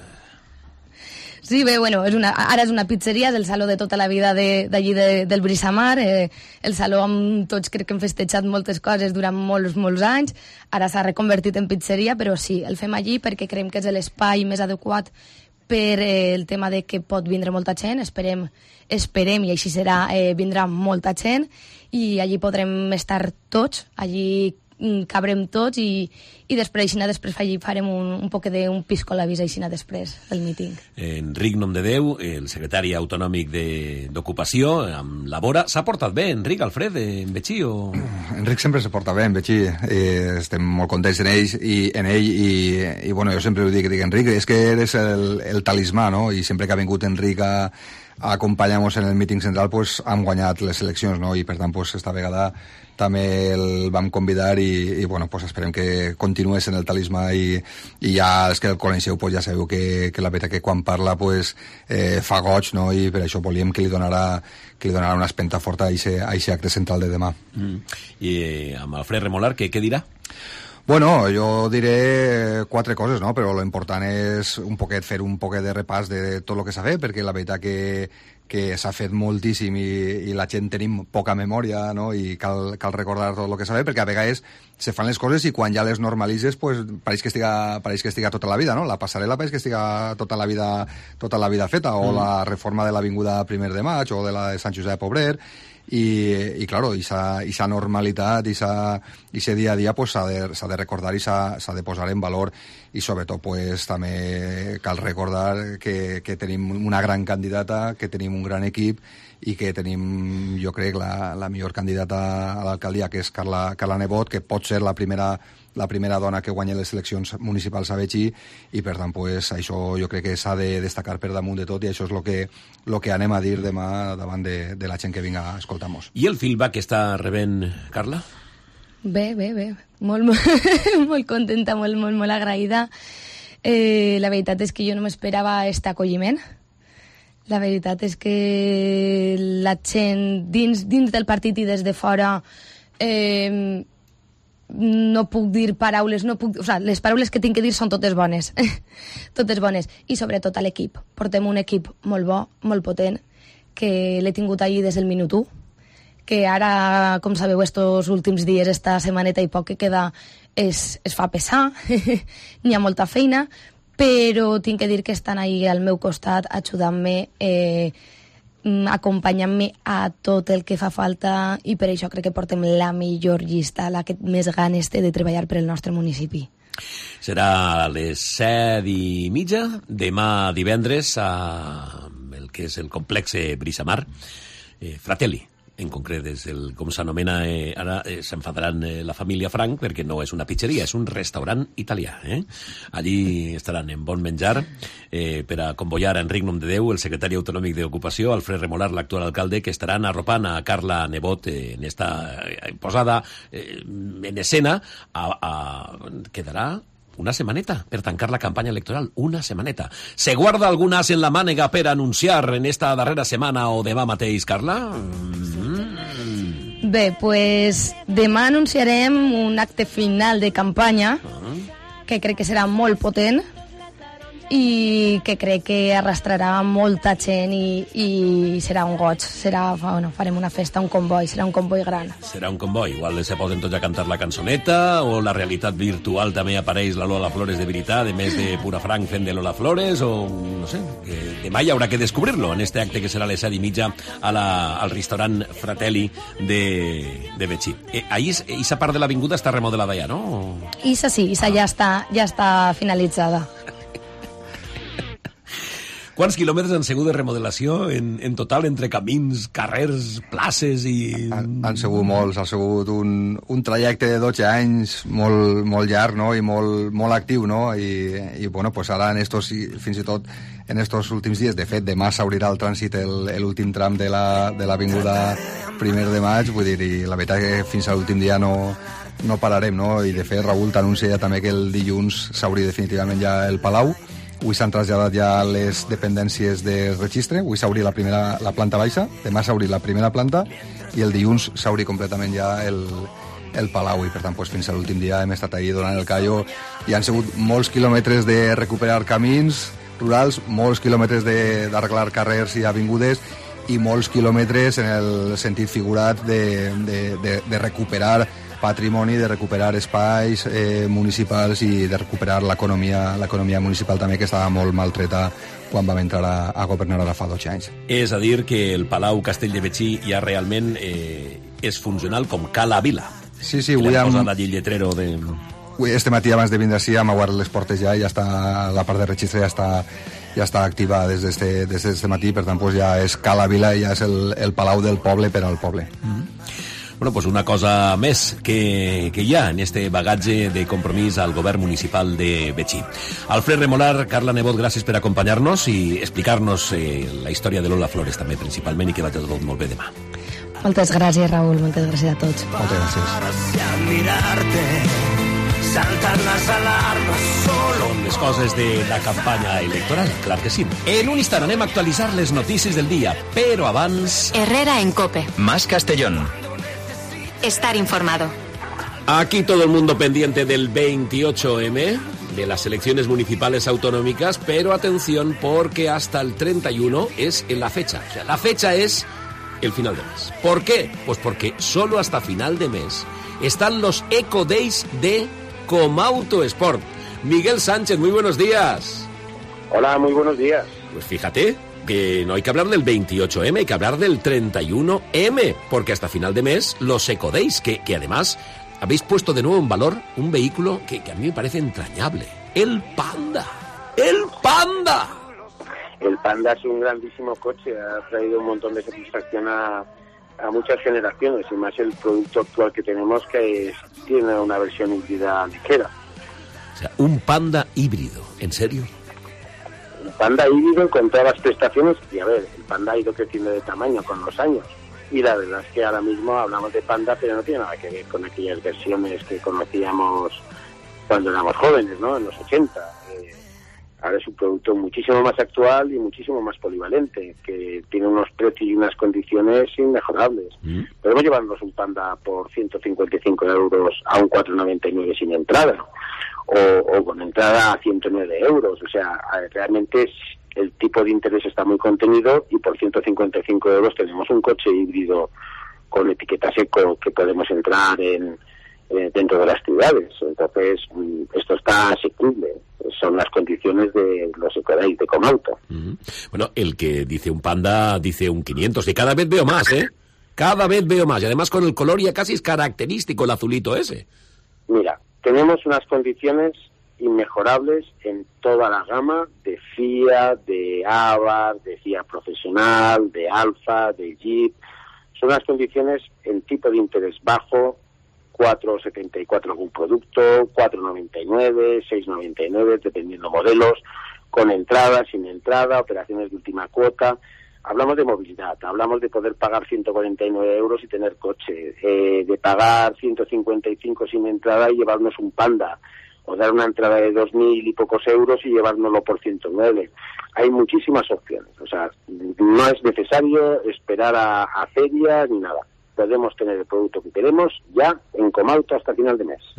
Sí, bé, bueno, ara és una pizzeria del saló de tota la vida d'allí del Brisamar, el saló amb tots crec que hem festejat moltes coses durant molts anys, ara s'ha reconvertit en pizzeria, però sí, el fem allí perquè creiem que és l'espai més adequat per el tema de que pot vindre molta gent, esperem i així serà, vindrà molta gent i allí podrem estar tots, allí cabrem tots i després allí farem un poc d'un pisco a la visa després del míting. Enric Nomdedeu, el secretari autonòmic d'Ocupació, amb Labora. S'ha portat bé, Enric, Alfred, en Betxí? Enric sempre se porta bé en Betxí. Estem molt contents en ell i bueno, jo sempre ho dic, Enric, és que eres el talismà, no? I sempre que ha vingut Enric a acompanyar-nos en el míting central, pues, hem guanyat les eleccions, no? I per tant, pues, esta vegada també el vam convidar i bueno, pues esperem que continués en el talismà i ja és que el coneixeu, pues ja sabeu que la veritat que quan parla pues fa goig, no? I per això volíem que li donarà una espenta forta a aquest acte central de demà. I amb Alfred Remolar, què dirà? Bueno, jo diré 4 coses, no? Però l'important és fer un poquet de repàs de tot el que s'ha fet, perquè la veritat que s'ha fet moltíssim i la gent tenim poca memòria, no? I cal recordar tot el que s'ha fet, perquè a vegades se fan les coses i quan ja les normalitzes pues, pareix que estiga tota la vida, no? La passarel·la pareix que estiga tota la vida feta, o la reforma de l'Avinguda 1 de Maig o de la de Sant Josep Obrer. y claro, esa normalitat, ese día a día, pues s'ha de recordar i s'ha de posar en valor, i sobretot pues, també cal recordar que tenim una gran candidata, que tenim un gran equip i que tenim, jo crec, la millor candidata a l'alcaldia, que és Carla Nebot, que pot ser la primera dona que guanya les eleccions municipals a Betxí, i per tant pues, això jo crec que s'ha de destacar per damunt de tot, i això és el que anem a dir demà davant de la gent que vinga a escoltar-nos. I el feedback que està rebent Carla? Bé. Molt contenta, molt agraïda. La veritat és que jo no m'esperava aquest acolliment. La veritat és que la gent dins del partit i des de fora no puc dir paraules, les paraules que tinc que dir són totes bones. Totes bones. I sobretot a l'equip. Portem un equip molt bo, molt potent, que l'he tingut allí des del minut 1, que ara, com sabeu, estos últims dies, esta setmaneta i poc que queda, es fa pesar. N'hi ha molta feina, però tinc que dir que estan ahí al meu costat, ajudant-me, acompanyant-me a tot el que fa falta, i per això crec que portem la millor llista, la que més ganes té de treballar per al nostre municipi. Serà a les 7:30, demà divendres, a el que és el complex Brisamar, Fratelli. En concret, com s'anomena ara, s'enfadaran la família Frank, perquè no és una pizzeria, és un restaurant italià. Allí estaran en bon menjar per a convoyar a Enric Nomdedeu, el secretari autonòmic d'Ocupació, Alfred Remolar, l'actual alcalde, que estaran arropant a Carla Nebot en esta posada en escena. Quedarà una setmaneta per tancar la campanya electoral, una setmaneta. Se guarda algun as en la mànega per anunciar en esta darrera setmana o demà mateix, Carla? Bé, pues demà anunciarem un acte final de campanya que crec que serà molt potent i que crec que arrastrarà molta gent i serà un goig. Farem una festa, un comboi, serà un comboi gran. Serà un comboi, igual se poden tots a cantar la cançoneta, o la realitat virtual també apareix la Lola Flores de veritat, a més de Pura Frank fent de Lola Flores, o no sé, que demà hi haurà que descobrir-lo en este acte que serà a les 7:30 al restaurant Fratelli de Betxí. Ahí, esa part de l'avinguda està remodelada ja, no? Issa sí, ja està finalitzada. Quants quilòmetres han sigut de remodelació en total, entre camins, carrers, places i... Han sigut molts, ha sigut un trajecte de 12 anys molt llarg, no?, i molt actiu, no?, i bueno, pues ara fins i tot en estos últims dies, de fet, demà s'obrirà el trànsit l'últim tram de l'avinguda 1 de maig, vull dir, i la veritat que fins a l'últim dia no pararem, no?, i de fet Raül t'anuncia ja també que el dilluns s'obri definitivament ja el Palau. Avui s'han traslladat ja les dependències de registre, avui s'obri la planta baixa, demà s'obri la primera planta i el dilluns s'obri completament ja el Palau, i per tant fins a l'últim dia hem estat allà donant el callo, i han sigut molts quilòmetres de recuperar camins rurals, molts quilòmetres d'arreglar carrers i avingudes, i molts quilòmetres en el sentit figurat de recuperar patrimoni, de recuperar espais municipals i de recuperar l'economia municipal també, que estava molt maltreta quan vam entrar a governar ara fa 12 anys. És a dir, que el Palau Castell de Betxí ja realment és funcional com Cala Vila. Sí, avui hem posat allí el lletrero de... Este matí, abans de vindre així, hem obert les portes ja, i ja està, la part de registre ja està activa des d'este matí, per tant ja és Cala Vila i ja és el Palau del poble per al poble. Bueno, pues una cosa més que hi ha en este bagatge de compromís al govern municipal de Betxí. Alfred Remolar, Carla Nebot, gràcies per acompanyar-nos i explicar-nos la història de Lola Flores també, principalment, i que vagi tot molt bé demà. Moltes gràcies, Raül, moltes gràcies a tots. Moltes gràcies. Mirarte, saltan las alarmas solo. Són les coses de la campanya electoral, clar que sí. En un instant anem a actualitzar les notícies del dia, però abans... Herrera en COPE. Más Castellón. Estar informado. Aquí todo el mundo pendiente del 28M, de las elecciones municipales autonómicas, pero atención porque hasta el 31 es la fecha. O sea, la fecha es el final de mes. ¿Por qué? Pues porque solo hasta final de mes están los Eco Days de Comauto Sport. Miguel Sánchez, muy buenos días. Hola, muy buenos días. Pues fíjate, que no hay que hablar del 28M, hay que hablar del 31M, porque hasta final de mes los EcoDays, que además habéis puesto de nuevo en valor un vehículo que a mí me parece entrañable, el Panda. ¡El Panda! El Panda es un grandísimo coche, ha traído un montón de satisfacción a muchas generaciones, y más el producto actual que tenemos, que tiene una versión híbrida ligera. O sea, un Panda híbrido, ¿en serio? Un Panda híbrido con todas las prestaciones, y a ver, el Panda ha ido creciendo de tamaño con los años, y la verdad es que ahora mismo hablamos de Panda, pero no tiene nada que ver con aquellas versiones que conocíamos cuando éramos jóvenes, ¿no?, en los 80. Ahora es un producto muchísimo más actual y muchísimo más polivalente, que tiene unos precios y unas condiciones inmejorables. Podemos llevarnos un Panda por 155 euros a un 499 sin entrada, o con entrada a 109 euros. O sea, realmente el tipo de interés está muy contenido, y por 155 euros tenemos un coche híbrido con etiqueta Eco que podemos entrar dentro de las ciudades. Entonces, esto está asequible. Son las condiciones de los EcoDays de Comauto. Bueno, el que dice un Panda dice un 500, y cada vez veo más, ¿eh? Cada vez veo más, y además con el color ya casi es característico el azulito ese. Mira, tenemos unas condiciones inmejorables en toda la gama de Fiat, de Abarth, de Fiat Profesional, de Alfa, de Jeep. Son unas condiciones en tipo de interés bajo, 4,74 algún producto, 4,99, 6,99, dependiendo modelos, con entrada, sin entrada, operaciones de última cuota. Hablamos de movilidad, hablamos de poder pagar 149 euros y tener coche, de pagar 155 sin entrada y llevarnos un Panda, o dar una entrada de 2.000 y pocos euros y llevárnoslo por 109. Hay muchísimas opciones, o sea, no es necesario esperar a feria ni nada. Podemos tener el producto que queremos ya en Comauto hasta final de mes.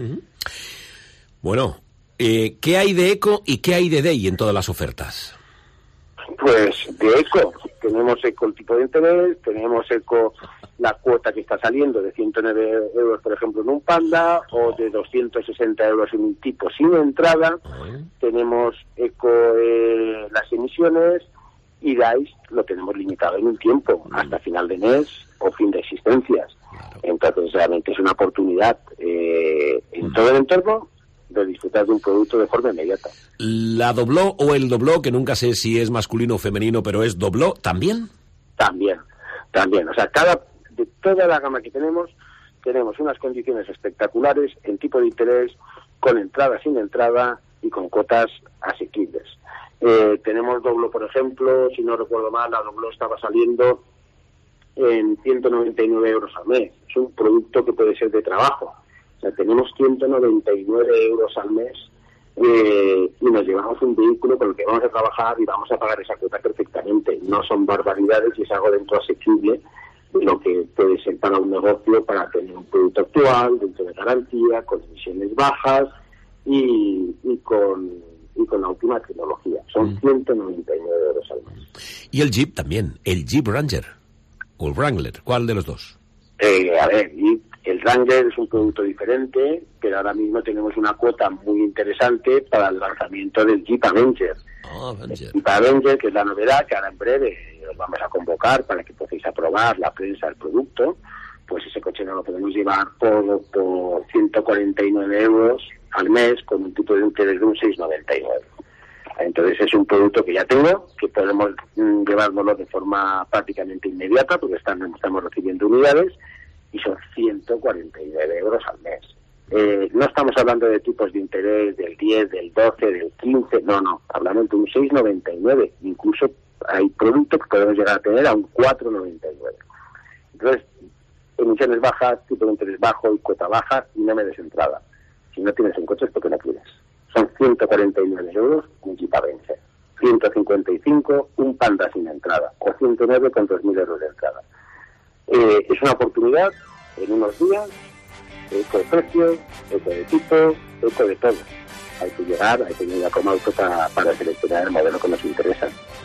Bueno, ¿qué hay de Eco y qué hay de Day en todas las ofertas? Pues de Eco, tenemos Eco el tipo de interés, tenemos Eco la cuota que está saliendo de 109 euros, por ejemplo, en un Panda, o de 260 euros en un tipo sin entrada. Tenemos Eco las emisiones, y DAIS lo tenemos limitado en un tiempo, hasta final de mes o fin de existencias. Entonces realmente es una oportunidad en todo el entorno de disfrutar de un producto de forma inmediata. ¿La dobló o el dobló, que nunca sé si es masculino o femenino, pero es dobló, también? También. O sea, de toda la gama que tenemos unas condiciones espectaculares en tipo de interés, con entrada, sin entrada y con cuotas asequibles. Tenemos Doblo, por ejemplo, si no recuerdo mal, la Doblo estaba saliendo en 199 euros al mes. Es un producto que puede ser de trabajo. O sea, tenemos 199 euros al mes y nos llevamos un vehículo con el que vamos a trabajar y vamos a pagar esa cuota perfectamente. No son barbaridades y es algo dentro asequible de lo que puede ser para un negocio, para tener un producto actual, dentro de garantía, con emisiones bajas y con la última tecnología. Son 199 euros al mes. Y el Jeep también, el Jeep Ranger o el Wrangler, ¿cuál de los dos? A ver, el Wrangler es un producto diferente, pero ahora mismo tenemos una cuota muy interesante para el lanzamiento del Jeep Avenger. El Jeep Avenger, que es la novedad, que ahora en breve os vamos a convocar para que podáis aprobar la prensa del producto. Pues ese coche no lo podemos llevar por 149 euros al mes, con un tipo de interés de un 6,99. Entonces es un producto que ya tengo, que podemos llevárnoslo de forma prácticamente inmediata, porque estamos recibiendo unidades, y son 149 euros al mes. No estamos hablando de tipos de interés del 10, del 12, del 15, no, hablamos de un 6,99. Incluso hay productos que podemos llegar a tener a un 4,99. Entonces, emisiones bajas, tipo de interés bajo y cuota baja, y no me des entrada. Si no tienes un coche es porque no quieres. Son 149 euros un Jeep Avenger, 155 un Panda sin entrada, o 109 con 2.000 euros de entrada. Es una oportunidad en unos días, eco de precio, eco de tipo, eco de todo. Hay que llegar, hay que venir a Comauto para seleccionar el modelo que nos interesa.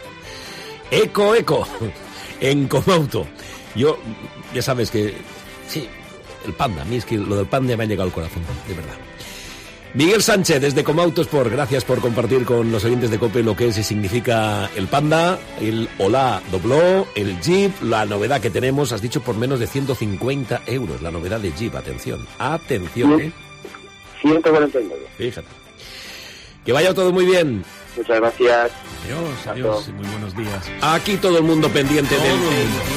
Eco, en Comauto. Yo, ya sabes que, sí, el Panda, a mí es que lo del Panda me ha llegado al corazón, de verdad. Miguel Sánchez, desde Comautosport, gracias por compartir con los oyentes de COPE lo que es y significa el Panda, el Ola Dobló, el Jeep, la novedad que tenemos, has dicho por menos de 150 euros, la novedad de Jeep, atención, 149. Fíjate. Que vaya todo muy bien. Muchas gracias. Adiós y muy buenos días. Aquí todo el mundo pendiente del 28.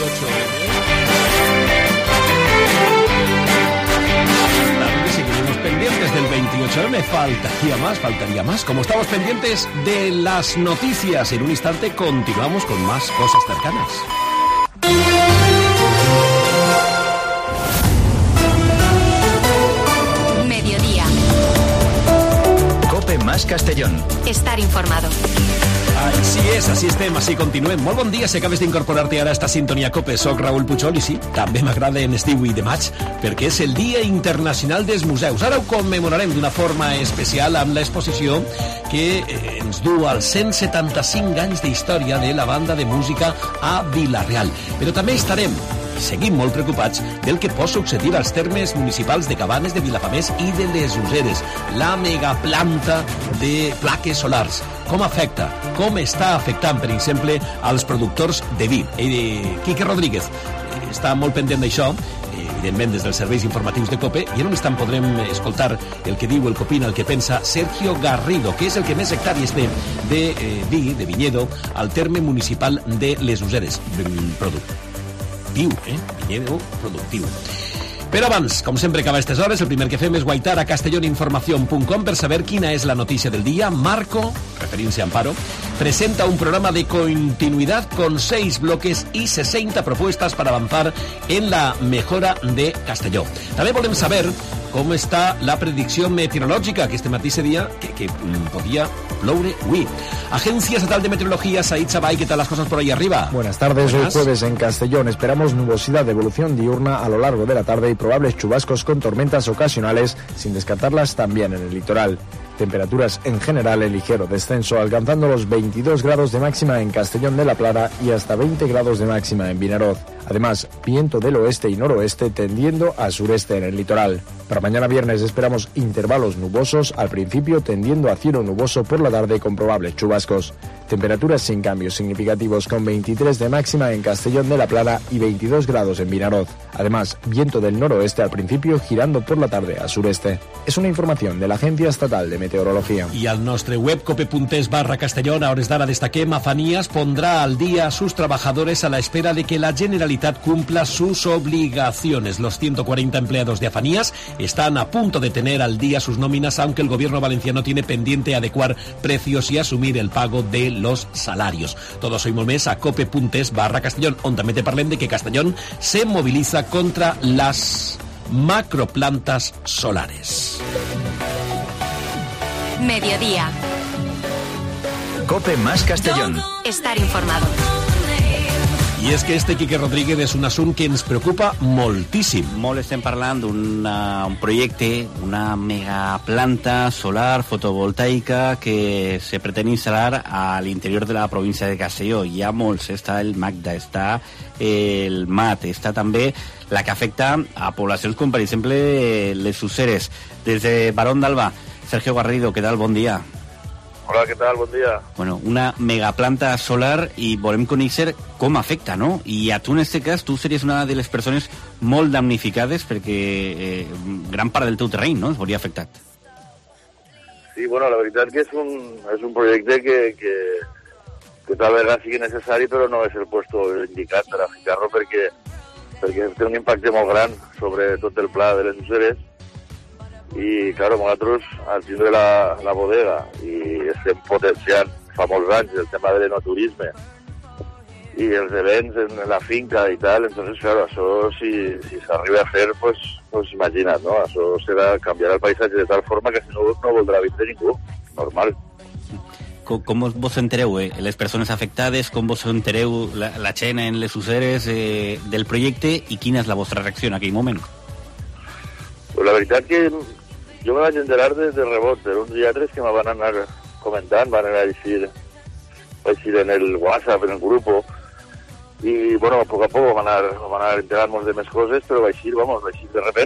Seguiremos pendientes del 28. Me faltaría más. Como estamos pendientes de las noticias, en un instante continuamos con más cosas cercanas. Mediodía. COPE más Castellón. Estar informado. Així és, així estem, així continuem. Molt bon dia si acabes d'incorporar-te ara a esta sintonia COPE. Soc Raül Puigol i sí, també m'agrada en estiu i de maig perquè és el Dia Internacional dels Museus. Ara ho commemorarem d'una forma especial amb l'exposició que ens du als 175 anys d'història de la banda de música a Vila-real. Però també estarem seguim molt preocupats del que pot succeir als termes municipals de Cabanes, de Vilafamés i de les Useres. La megaplanta de plaques solars. Com afecta? Com està afectant, per exemple, als productors de vi? Quique Rodríguez està molt pendent d'això, evidentment des dels serveis informatius de COPE, i en un instant podrem escoltar el que diu, el que opina, el que pensa Sergio Garrido, que és el que més hectàrees té de vi, de vinyedo, al terme municipal de les Useres. Vinyedo productiu. Però abans, com sempre que a aquestes hores, el primer que fem és guaitar a castelloninformacion.com per saber quina és la notícia del dia. Marco, referint-se a Amparo, presenta un programa de continuidad con 6 bloques y 60 propuestas para avanzar en la mejora de Castelló. També volem saber com està la predicció meteorològica, que este matí se dia que podia ploure avui. Agencia Estatal de Meteorología, Said Sabay, ¿qué tal las cosas por ahí arriba? Buenas tardes. Hoy jueves en Castellón esperamos nubosidad de evolución diurna a lo largo de la tarde y probables chubascos con tormentas ocasionales, sin descartarlas también en el litoral. Temperaturas en general en ligero descenso, alcanzando los 22 grados de máxima en Castellón de la Plana y hasta 20 grados de máxima en Vinaroz. Además, viento del oeste y noroeste tendiendo a sureste en el litoral. Para mañana viernes esperamos intervalos nubosos, al principio tendiendo a cielo nuboso por la tarde con probables chubascos. Temperaturas sin cambios significativos con 23 de máxima en Castellón de la Plana y 22 grados en Vinaroz. Además, viento del noroeste al principio girando por la tarde a sureste. Es una información de la Agencia Estatal de Meteorología. I al nostre web cope.es/Castellón, a hores d'ara destaquem, Afanías pondrá al día a sus trabajadores a la espera de que la Generalitat cumpla sus obligaciones. Los 140 empleados de Afanías están a punto de tener al día sus nóminas, aunque el gobierno valenciano tiene pendiente adecuar precios y asumir el pago de los salarios. Todos hoy més a cope.es/Castellón, on també te parlem de que Castellón se moviliza contra las macroplantas solares. Mediodía. COPE más Castellón. Estar informado. I és que este Quique Rodríguez és un assumpte que ens preocupa moltíssim. Molt estem parlant d'un projecte, una megaplanta solar fotovoltaica que se pretén instal·lar a l'interior de la província de Castelló. Hi ha molts, està el Magda, està el MAT, està també la que afecta a poblacions com, per exemple, les Useres. Des de Barón d'Alba, Sergio Garrido, què tal? Bon dia. Hola, ¿qué tal? Buen día. Bueno, una megaplanta solar i volem conèixer com afecta, no? I a tu, en este cas, tu series una de les persones molt damnificades perquè gran part del teu terreny, no?, es veuria afectat. Sí, bueno, la veritat que és un projecte que tal vegada sigui necessari, però no és el puesto indicat per a ficar-lo perquè té un impacte molt gran sobre tot el pla de les Useres. I, claro, nosaltres, al tindre la bodega i estem potenciant fa molts anys el tema de l'enoturisme i els events en la finca i tal, entonces, claro, això si s'arriba a fer, pues imagina't, no? Això serà canviar el paisatge de tal forma que si no voldrà vindre ningú, normal. Com vos entereu, les persones afectades, com vos entereu la gent en les Useres del projecte i quina és la vostra reacció en aquell moment? Pues la veritat que jo me vaig enterar de rebot per uns i altres que me van anar comentant, van anar així en el WhatsApp, en el grupo, i bueno, a poc vam anar enterant-nos de més coses, però vaig ir de repent,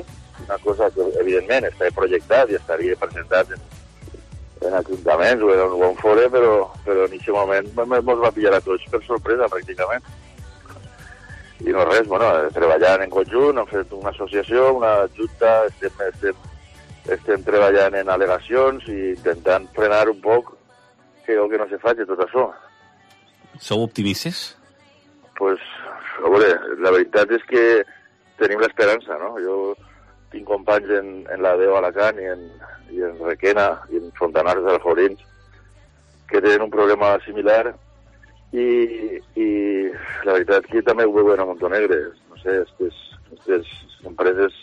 una cosa que, evidentment, està projectat i estaria presentat en ajuntaments o en un fora, però en aquest moment ens va pillar a tots per sorpresa, pràcticament. I no res, bueno, treballant en conjunt, hem fet una associació, una junta, estem treballant en al·legacions i intentant frenar un poc que no se faci tot això. Sou optimistes? Pues, a veure, la veritat és que tenim l'esperança, no? Jo tinc companys en la DEO Alacant i en Requena i en Fontanars dels Alforins que tenen un problema similar i la veritat que també ho veuen a Montenegre. No sé, aquestes empreses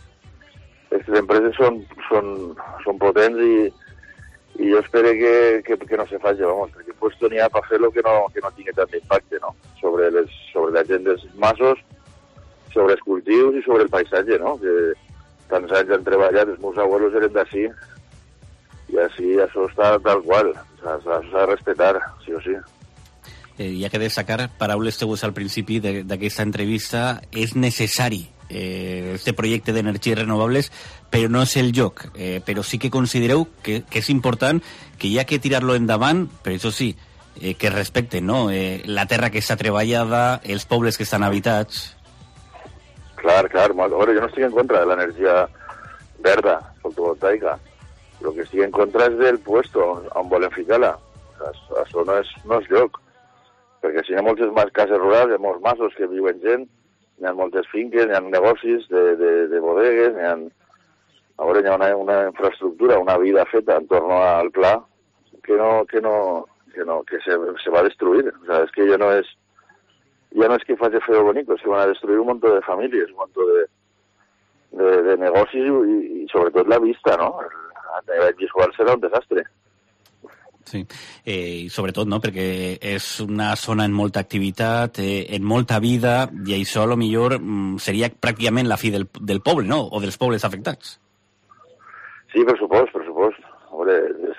són potents i jo espero que no se faci, vamos, perquè puesto n'hi ha per fer-lo que no tingui tant d'impacte, no? Sobre la gent dels masos, sobre els cultius i sobre el paisatge, no? Que tants anys han treballat, els meus abuelos eren d'ací, i així això està tal qual, s'ha de respectar, sí o sí. Hi ha que destacar paraules teves al principi d'aquesta entrevista. És necessari este projecte d'energies renovables, però no és el lloc. Però sí que considereu que és important que hi ha que tirar-lo endavant, però això sí, que respecten, no? La terra que està treballada, els pobles que estan habitats. Clar. Ahora, jo no estic en contra de l'energia verda, fotovoltaica. El que estic en contra és del puesto on volen ficar-la. Això no és lloc. Perquè si hi ha moltes cases rurals, hi ha molts masos que viuen gent, hi ha moltes finques, hi ha negocis de bodegues, hi ha una infraestructura, una vida feta en torno al pla que se va a destruir. O sea, es que ya no es que faci feo bonito, es que van a destruir un montón de familias, un montón de negocios y sobre todo la vista, ¿no? A nivell visual serà un desastre. Sí, i sobretot, no?, perquè és una zona en molta activitat, en molta vida, i això, a lo millor, seria pràcticament la fi del poble, no?, o dels pobles afectats. Sí, per supost. A veure,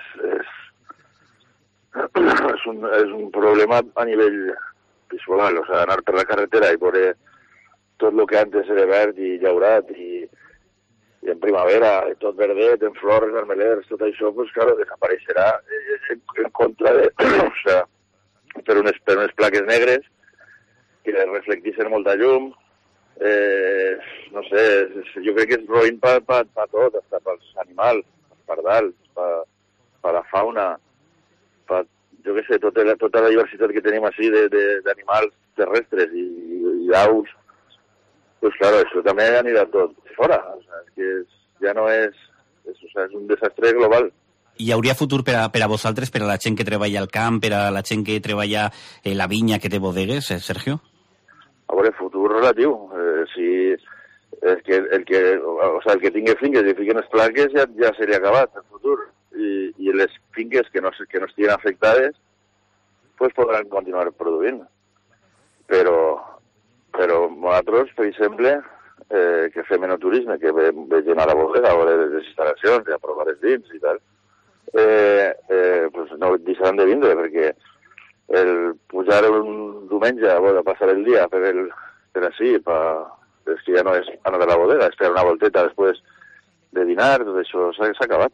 és un problema a nivell visual, o sigui, anar per la carretera i veure tot el que antes era verd i llaurat i en primavera, tot verdet, en flors, armelers, tot això, pues, claro, desapareixerà en contra de... o sigui, per unes plaques negres que reflecteixen molta llum. No sé, jo crec que és roïn per tot, fins pels animals, pels pardals, per la fauna, jo què sé, tota la diversitat que tenim així d'animals terrestres i d'aus. Pues claro, això també anirà tot fora. O sea, és que ja no és un desastre global. Hi hauria futur per a vosaltres, per a la gent que treballa al camp, per a la gent que treballa la vinya, que té bodegues, Sergio? A veure, futur relatiu. El que tingui finques i fiquen les plaques ja seria acabat el futur. I les finques que no estiguin afectades pues podran continuar produint. Però nosaltres, per exemple, que fem enoturisme, que vegem a la bodega a veure les instal·lacions i a provar els vins i tal, pues no deixaran de vindre, perquè el pujar un diumenge a passar el dia per així, és que ja no és anar de la bodega, és fer una volteta després de dinar, tot això s'ha acabat.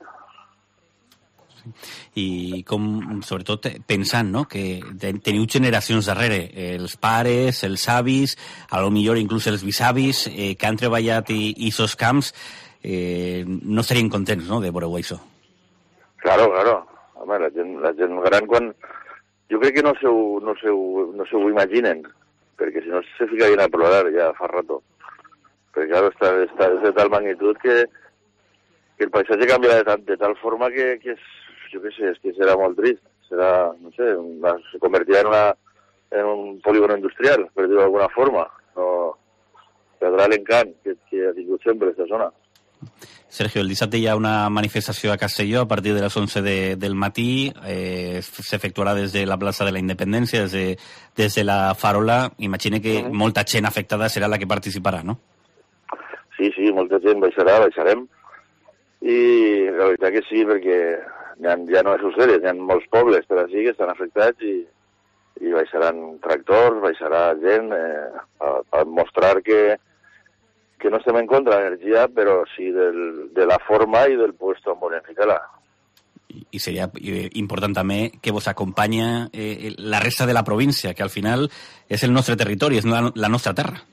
I com, sobretot, pensant, no?, que teniu generacions darrere, els pares, els avis, a lo millor inclús els bisavis, que han treballat i aquests camps, no estarien contents, no?, de veure això. Claro. Home, la gent gran, quan... Jo crec que no se ho imaginen, perquè si no se ficarien a plorar ja fa rato. Perquè, claro, està de tal magnitud que el paisatge canviarà de tal forma que és, jo què sé, és que serà molt trist. Serà, no sé, se convertirà en un polígono industrial, per dir-ho d'alguna forma. No, perdrà l'encant que ha tingut sempre aquesta zona. Sergio, el dissabte hi ha una manifestació a Castelló a partir de les 11 del matí. S'efectuarà des de la plaça de la Independència, des de la Farola. Imagine que molta gent afectada serà la que participarà, no? Sí, molta gent baixarem. I la veritat que sí, perquè ja no és Useres, hi ha molts pobles per així que estan afectats i baixaran tractors, baixarà gent a mostrar que no estem en contra de l'energia, però sí de la forma i del puesto on volem ficar-la. I seria important també que vos acompanya la resta de la província, que al final és el nostre territori, és la nostra terra.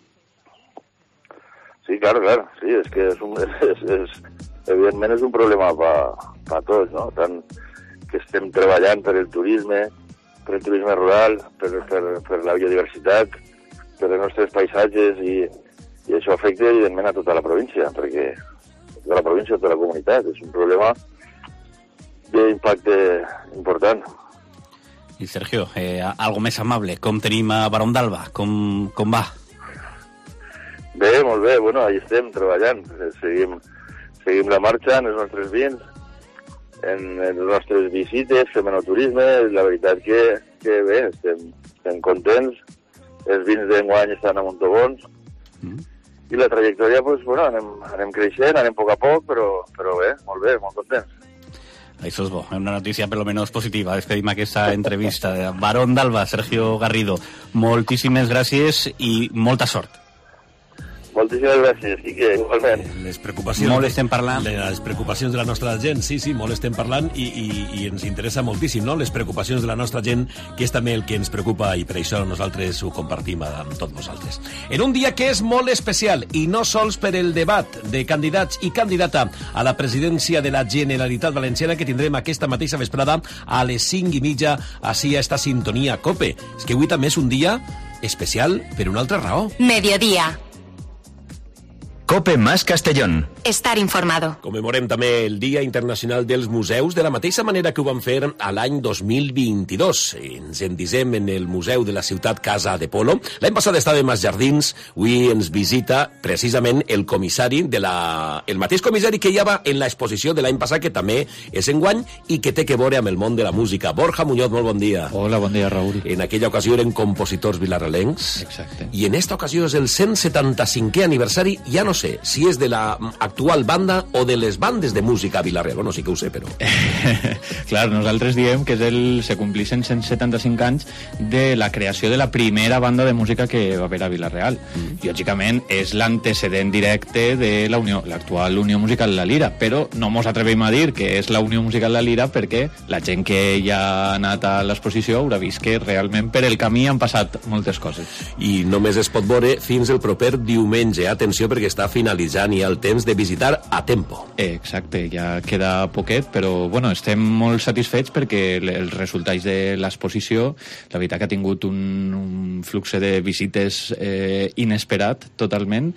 Sí, claro, sí, és que evidentment és un problema per tots, no? Tant que estem treballant per el turisme rural, per la biodiversitat, per els nostres paisatges, i això afecta evidentment a tota la província, perquè tota la província, tota la comunitat, és un problema d'impacte important. I Sergio, algo més amable, com tenim a Barón d'Alba? Com va? Bé, molt bé, bueno, ahí estem treballant, seguim la marxa en els nostres vins, en les nostres visites, fem enoturisme, la veritat que bé, estem contents, els vins d'enguany estan a Montobons, i la trajectòria, pues, bueno, anem creixent, anem a poc, però bé, molt contents. Això és bo, una notícia per lo menos positiva. Despedim aquesta entrevista. Barón d'Alba, Sergio Garrido, moltíssimes gràcies i molta sort. Moltíssimes gràcies, i que igualment. Les preocupacions... Molt estem parlant. Les preocupacions de la nostra gent, sí, molt estem parlant i ens interessa moltíssim, no?, les preocupacions de la nostra gent, que és també el que ens preocupa i per això nosaltres ho compartim amb tots vosaltres. En un dia que és molt especial, i no sols per el debat de candidats i candidata a la presidència de la Generalitat Valenciana, que tindrem aquesta mateixa vesprada a les 5:30 ací a esta sintonia COPE. És que avui també és un dia especial per una altra raó. Mediodía. COPE más Castellón. Estar informado. Commemorem també el Dia Internacional dels Museus de la mateixa manera que ho vam fer a l'any 2022. Ens endisem en el Museu de la Ciutat Casa de Polo. L'any passat estàvem als Jardins, avui ens visita precisament el comissari el mateix comissari que hi havia en l'exposició de l'any passat, que també és enguany i que té que veure amb el món de la música. Borja Muñoz, molt bon dia. Hola, bon dia, Raúl. En aquella ocasió eren compositors vilarrelencs. Exacte. I en esta ocasió és el 175è aniversari, ja no sé si és de la actual banda o de les bandes de música a Vilareal. Bueno, sí que ho sé, però... Clar, nosaltres diem que se complixen 175 anys de la creació de la primera banda de música que va haver a Vilareal. Lògicament, és l'antecedent directe de l'actual Unió Musical La Lira, però no mos atrevim a dir que és la Unió Musical La Lira perquè la gent que ja ha anat a l'exposició haurà vist que realment per el camí han passat moltes coses. I només es pot veure fins el proper diumenge. Atenció, perquè està finalitzant ja el temps de visitar a tempo. Exacte, ja queda poquet, però bueno, estem molt satisfets perquè els resultats de l'exposició, la veritat que ha tingut un flux de visites inesperat totalment,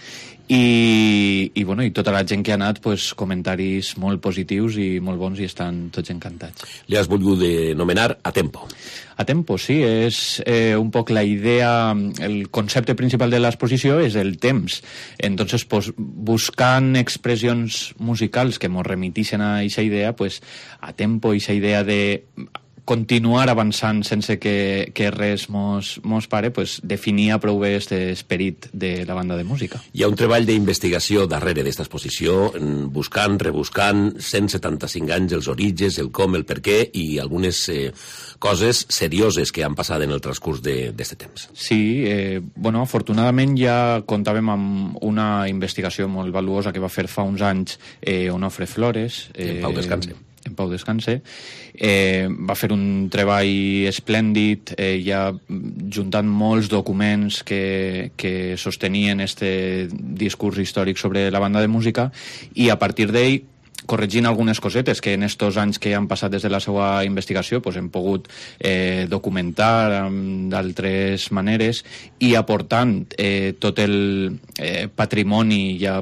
i tota la gent que ha anat, comentaris molt positius i molt bons, i estan tots encantats. Li has volgut denominar a tempo. A tempo, sí, és un poc la idea, el concepte principal de l'exposició és el temps. Entonces, buscant expressions musicals que ens remitixen a aquesta idea, a tempo, aquesta idea de continuar avançant sense que res mos pare, definia prou bé aquest esperit de la banda de música. Hi ha un treball d'investigació darrere d'esta exposició, buscant, rebuscant, 175 anys, els orígens, el com, el per què, i algunes coses serioses que han passat en el transcurs d'aquest temps. Sí, afortunadament ja comptàvem amb una investigació molt valuosa que va fer fa uns anys Onofre Flores. En Pau Descanse. En Pau Descanse, va fer un treball esplèndid, ja juntant molts documents que sostenien este discurs històric sobre la banda de música, i a partir d'ell, corregint algunes cosetes que en estos anys que han passat des de la seva investigació hem pogut documentar d'altres maneres, i aportant tot el patrimoni ja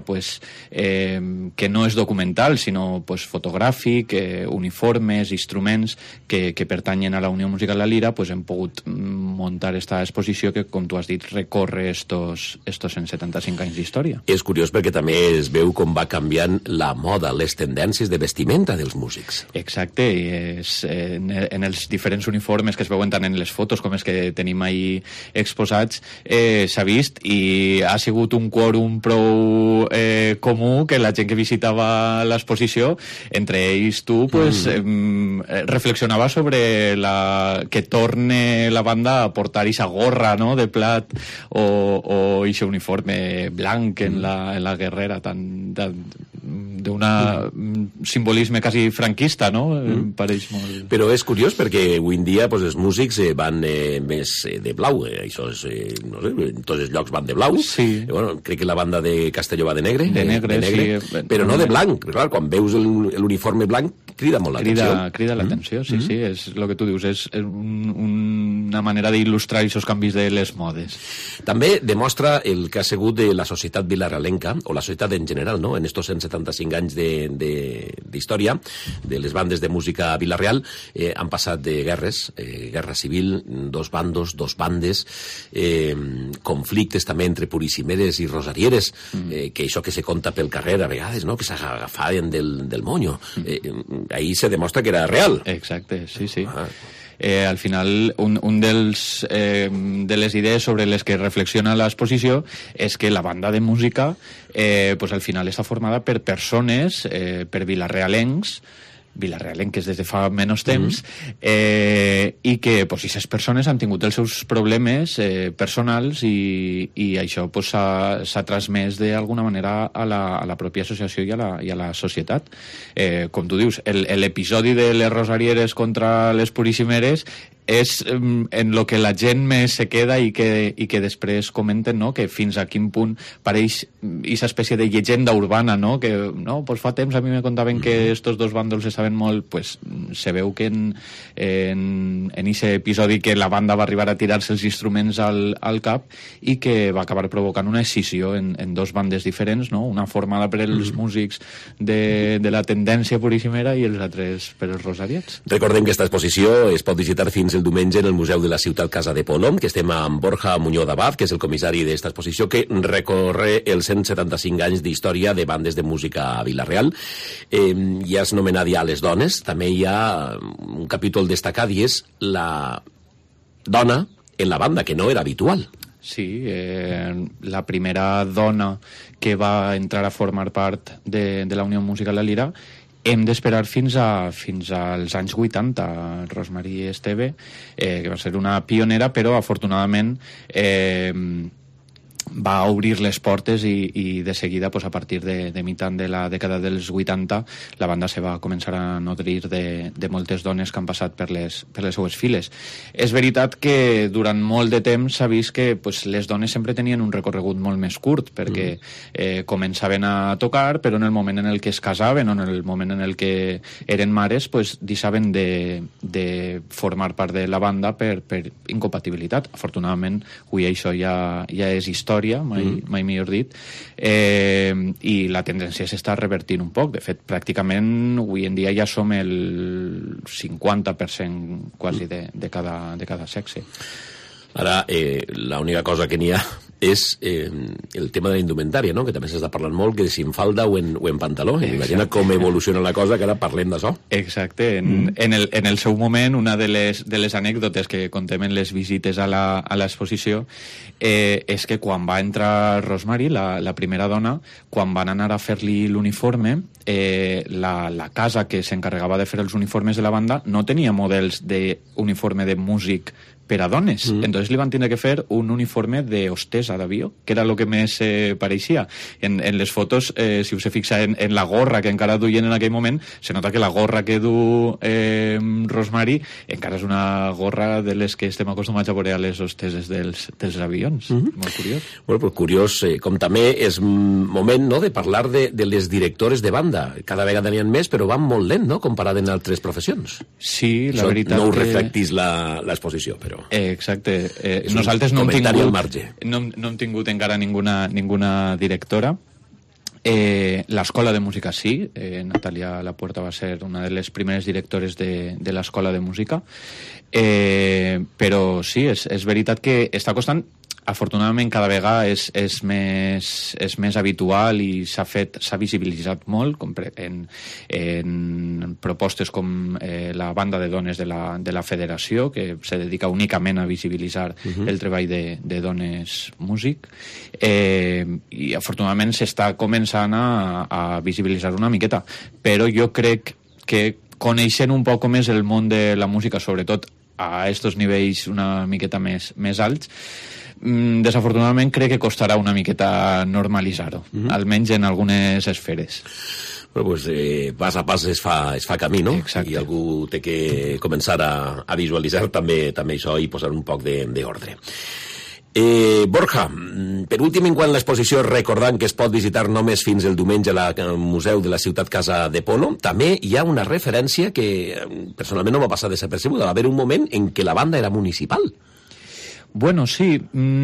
que no és documental sinó fotogràfic, uniformes, instruments que pertanyen a la Unió Musical La Lira, hem pogut muntar esta exposició que, com tu has dit, recorre estos 175 anys d'història. És curiós perquè també es veu com va canviant la moda, les tendències tendències de vestimenta dels músics. Exacte, i en els diferents uniformes que es veuen tant en les fotos com els que tenim ahí exposats, s'ha vist, i ha sigut un quòrum prou comú que la gent que visitava l'exposició, entre ells tu, pues, reflexionava sobre que torne la banda a portar aquesta gorra, no?, de plat, o aquest uniforme blanc en la guerrera, d'un simbolisme quasi franquista, no? Pareix molt... Però és curiós perquè avui en dia els músics van més de blau, això és, no sé, en tots els llocs van de blau. Sí. Bueno, crec que la banda de Castelló va de negre. De negre, sí. Però no de blanc, perquè clar, quan veus l'uniforme blanc crida molt l'atenció. Crida l'atenció, sí, sí, és el que tu dius, és una manera d'il·lustrar aquests canvis de les modes. També demostra el que ha sigut de la societat vilarealenca, o la societat en general, no?, en estos 175 anys d'història de les bandes de música a Vila-real. Han passat de guerres, guerra civil, dos bandos, dos bandes, conflictes també entre puricimeres i rosarieres, que això que se conta pel carrer a vegades, no?, que s'agafaven del monyo. Ahí se demostra que era real. Exacte, sí, sí. Al final, un de les idees sobre les que reflexiona l'exposició és que la banda de música pues, al final està formada per persones, per vilarealencs des de fa menys temps, i que aquestes persones han tingut els seus problemes personals i això pues, s'ha transmès d'alguna manera a la pròpia associació i a la societat. Com tu dius, l'episodi de les rosarieres contra les puricimeres és en lo que la gent més se queda i que després comenten, no?, que fins a quin punt pareix aquesta espècie de llegenda urbana, no?, que no, pues fa temps a mi me contaven que estos dos bàndols estaven molt, pues se veu que en aquest episodi que la banda va arribar a tirar-se els instruments al cap i que va acabar provocant una escissió en dos bandes diferents, no?, una formada per els músics de la tendència purísimera i els altres per els rosariats. Recordem que esta exposició es pot visitar fins el diumenge en el Museu de la Ciutat Casa de Polom, que estem amb Borja Muñoz Abad, que és el comissari d'esta exposició, que recorre els 175 anys d'història de bandes de música a Vila-real. I has nomenat ja les dones, també hi ha un capítol destacat i és la dona en la banda, que no era habitual. Sí, la primera dona que va entrar a formar part de la Unió Musical La Lira hem d'esperar fins als anys 80, Rosmarie Esteve, que va ser una pionera, però afortunadament va obrir les portes i de seguida, pues, a partir de mitjan de la dècada dels 80, la banda se va començar a nodrir de moltes dones que han passat per les seues files. És veritat que durant molt de temps s'ha vist que, pues, les dones sempre tenien un recorregut molt més curt, perquè començaven a tocar, però en el moment en el que es casaven o en el moment en el que eren mares, pues, deixaven de formar part de la banda per incompatibilitat. Afortunadament, avui això ja és història, mai millor dit, i la tendència s'està revertint un poc. De fet, pràcticament avui en dia ja som el 50% quasi de cada sexe. Ara, l'única cosa que n'hi ha és el tema de la indumentària, no?, que també s'està parlant molt, que si en falda o en pantaló. Imagina com evoluciona la cosa, que ara parlem d'això. Exacte. En el seu moment, una de les anècdotes que contem en les visites a l'exposició és que quan va entrar Rosemary, la primera dona, quan van anar a fer-li l'uniforme, la casa que s'encarregava de fer els uniformes de la banda no tenia models d'uniforme de músic per a dones. Entonces li van tindre que fer un uniforme d'hostessa d'avió, que era el que més pareixia. En les fotos, si us he fixat en la gorra que encara duien en aquell moment, se nota que la gorra que du Rosemary encara és una gorra de les que estem acostumats a veure a les hostesses dels avions. Molt curiós. Bueno, però curiós, com també és moment, no?, de parlar de les directores de banda. Cada vegada n'hi ha més, però van molt lent, no?, comparat amb altres professions. Sí, la veritat no ho reflectís l'exposició, però... Exacte. Nosaltres no hem tingut encara ninguna directora. L'escola de música sí, Natalia Lapuerta va ser una de les primeres directores de l'escola de música, però sí, és veritat que està costant. afortunadament cada vegada és més habitual i s'ha visibilitzat molt en propostes com la banda de dones de la federació, que se dedica únicament a visibilitzar el treball de dones músic, i afortunadament s'està començant a visibilitzar una miqueta, però jo crec que coneixent un poc més el món de la música, sobretot a estos nivells una miqueta més alts, desafortunadament crec que costarà una miqueta normalitzar-ho, almenys en algunes esferes. Bueno, pues pas a pas es fa camí, no? Exacte. I algú té que començar a visualitzar també això i posar un poc d'ordre. Borja, per últim, en quant a l'exposició, recordant que es pot visitar només fins el diumenge al Museu de la Ciutat Casa de Polo, també hi ha una referència que personalment no va passar desapercebuda. Va haver un moment en què la banda era municipal. Bueno, sí.